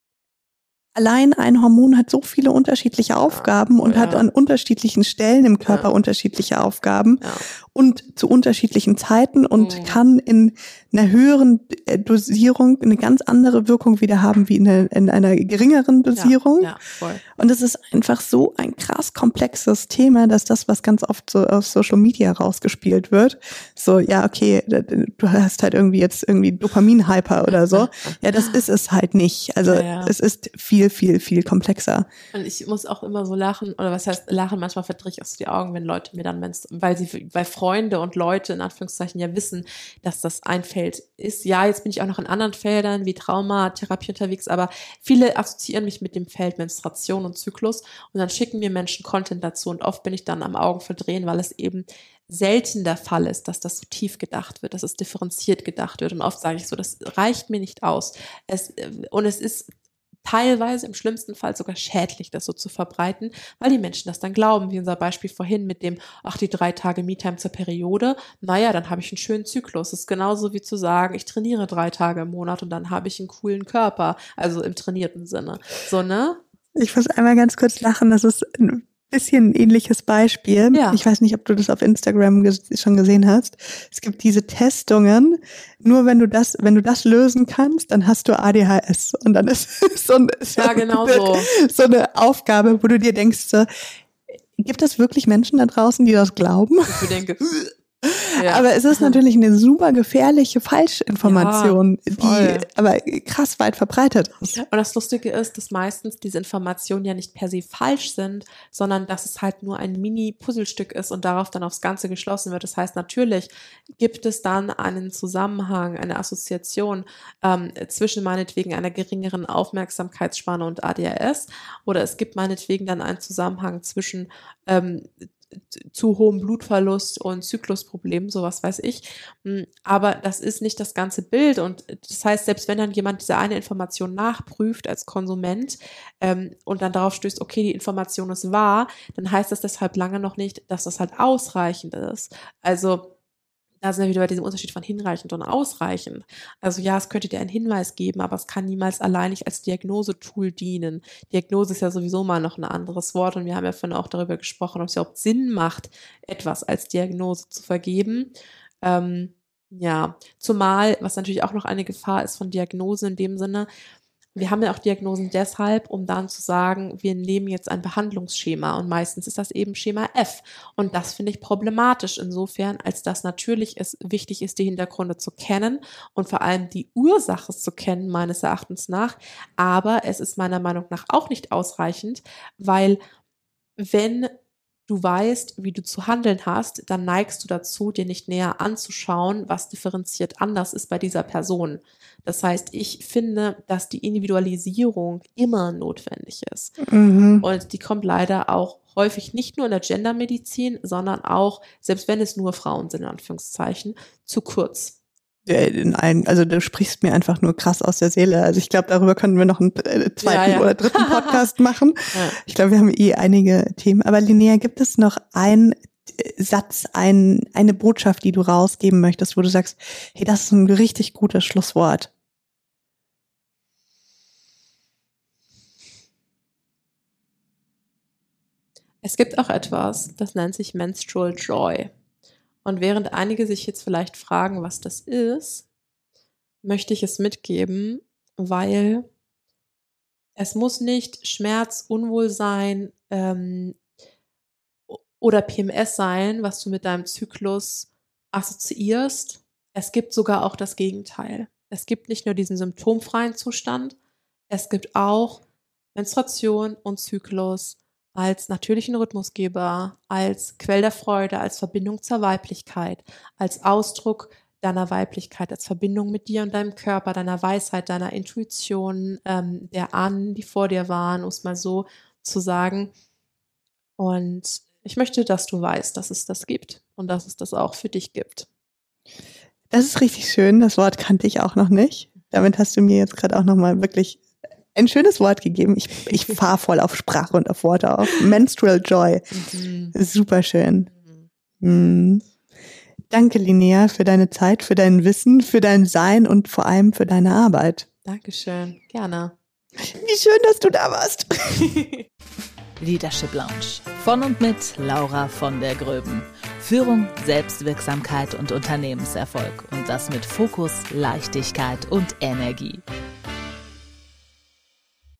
[SPEAKER 4] allein ein Hormon hat so viele unterschiedliche Aufgaben ja, und ja. hat an unterschiedlichen Stellen im Körper ja. unterschiedliche Aufgaben ja. und zu unterschiedlichen Zeiten und mhm. kann in einer höheren Dosierung eine ganz andere Wirkung wieder haben wie in, eine, in einer geringeren Dosierung.
[SPEAKER 3] Ja, ja, voll.
[SPEAKER 4] Und es ist einfach so ein krass komplexes Thema, dass das, was ganz oft so auf Social Media rausgespielt wird, so, ja, okay, du hast halt irgendwie jetzt irgendwie Dopamin-Hyper oder so. Ja, das ist es halt nicht. Also ja, ja. es ist viel, viel, viel komplexer.
[SPEAKER 3] Und ich muss auch immer so lachen, oder was heißt lachen, manchmal verdrehe ich aus die Augen, wenn Leute mir dann, weil sie, weil Freunde und Leute in Anführungszeichen ja wissen, dass das ein Feld ist. Ja, jetzt bin ich auch noch in anderen Feldern wie Traumatherapie unterwegs, aber viele assoziieren mich mit dem Feld Menstruation und Zyklus und dann schicken mir Menschen Content dazu und oft bin ich dann am Augen verdrehen, weil es eben selten der Fall ist, dass das so tief gedacht wird, dass es differenziert gedacht wird und oft sage ich so, das reicht mir nicht aus. Es, und es ist teilweise im schlimmsten Fall sogar schädlich, das so zu verbreiten, weil die Menschen das dann glauben, wie unser Beispiel vorhin mit dem, ach, die drei Tage Me-Time zur Periode, naja, dann habe ich einen schönen Zyklus. Das ist genauso wie zu sagen, ich trainiere drei Tage im Monat und dann habe ich einen coolen Körper, also im trainierten Sinne. So, ne?
[SPEAKER 4] Ich muss einmal ganz kurz lachen, das ist ein bisschen ein ähnliches Beispiel. Ja. Ich weiß nicht, ob du das auf Instagram ges- schon gesehen hast. Es gibt diese Testungen, nur wenn du das, wenn du das lösen kannst, dann hast du A D H S. Und dann ist so, ein, so,
[SPEAKER 3] ja, genau
[SPEAKER 4] eine,
[SPEAKER 3] so.
[SPEAKER 4] so eine Aufgabe, wo du dir denkst, so, gibt es wirklich Menschen da draußen, die das glauben?
[SPEAKER 3] Ich denke,
[SPEAKER 4] ja. Aber es ist natürlich eine super gefährliche Falschinformation, ja, die aber krass weit verbreitet ist.
[SPEAKER 3] Und das Lustige ist, dass meistens diese Informationen ja nicht per se falsch sind, sondern dass es halt nur ein Mini-Puzzlestück ist und darauf dann aufs Ganze geschlossen wird. Das heißt, natürlich gibt es dann einen Zusammenhang, eine Assoziation ähm, zwischen meinetwegen einer geringeren Aufmerksamkeitsspanne und A D H S oder es gibt meinetwegen dann einen Zusammenhang zwischen ähm, zu hohem Blutverlust und Zyklusproblemen, sowas weiß ich. Aber das ist nicht das ganze Bild und das heißt, selbst wenn dann jemand diese eine Information nachprüft als Konsument ähm, und dann darauf stößt, okay, die Information ist wahr, dann heißt das deshalb lange noch nicht, dass das halt ausreichend ist. Also da sind wir wieder bei diesem Unterschied von hinreichend und ausreichend. Also ja, es könnte dir einen Hinweis geben, aber es kann niemals alleinig als Diagnosetool dienen. Diagnose ist ja sowieso mal noch ein anderes Wort und wir haben ja vorhin auch darüber gesprochen, ob es überhaupt Sinn macht, etwas als Diagnose zu vergeben. Ähm, ja, zumal, was natürlich auch noch eine Gefahr ist von Diagnosen in dem Sinne, wir haben ja auch Diagnosen deshalb, um dann zu sagen, wir nehmen jetzt ein Behandlungsschema und meistens ist das eben Schema F. Und das finde ich problematisch insofern, als dass natürlich es wichtig ist, die Hintergründe zu kennen und vor allem die Ursache zu kennen, meines Erachtens nach. Aber es ist meiner Meinung nach auch nicht ausreichend, weil wenn du weißt, wie du zu handeln hast, dann neigst du dazu, dir nicht näher anzuschauen, was differenziert anders ist bei dieser Person. Das heißt, ich finde, dass die Individualisierung immer notwendig ist. Mhm. Und die kommt leider auch häufig nicht nur in der Gendermedizin, sondern auch, selbst wenn es nur Frauen sind, in Anführungszeichen, zu kurz.
[SPEAKER 4] In allen, also du sprichst mir einfach nur krass aus der Seele. Also ich glaube, darüber können wir noch einen zweiten ja, ja. oder dritten Podcast machen. Ja. Ich glaube, wir haben eh einige Themen. Aber Linnea, gibt es noch einen Satz, ein, eine Botschaft, die du rausgeben möchtest, wo du sagst, hey, das ist ein richtig gutes Schlusswort?
[SPEAKER 3] Es gibt auch etwas, das nennt sich Menstrual Joy. Und während einige sich jetzt vielleicht fragen, was das ist, möchte ich es mitgeben, weil es muss nicht Schmerz, Unwohlsein ähm, oder P M S sein, was du mit deinem Zyklus assoziierst. Es gibt sogar auch das Gegenteil. Es gibt nicht nur diesen symptomfreien Zustand, es gibt auch Menstruation und Zyklus als natürlichen Rhythmusgeber, als Quell der Freude, als Verbindung zur Weiblichkeit, als Ausdruck deiner Weiblichkeit als Verbindung mit dir und deinem Körper, deiner Weisheit, deiner Intuition, ähm, der Ahnen, die vor dir waren, um es mal so zu sagen. Und ich möchte, dass du weißt, dass es das gibt und dass es das auch für dich gibt.
[SPEAKER 4] Das ist richtig schön. Das Wort kannte ich auch noch nicht. Damit hast du mir jetzt gerade auch nochmal wirklich ein schönes Wort gegeben. Ich, ich fahre voll auf Sprache und auf Worte auf. Menstrual Joy. Mhm. Super schön. Mhm. Mhm. Danke, Linnea, für deine Zeit, für dein Wissen, für dein Sein und vor allem für deine Arbeit.
[SPEAKER 3] Dankeschön. Gerne.
[SPEAKER 4] Wie schön, dass du da warst.
[SPEAKER 1] Leadership Lounge. Von und mit Laura von der Gröben. Führung, Selbstwirksamkeit und Unternehmenserfolg. Und das mit Fokus, Leichtigkeit und Energie.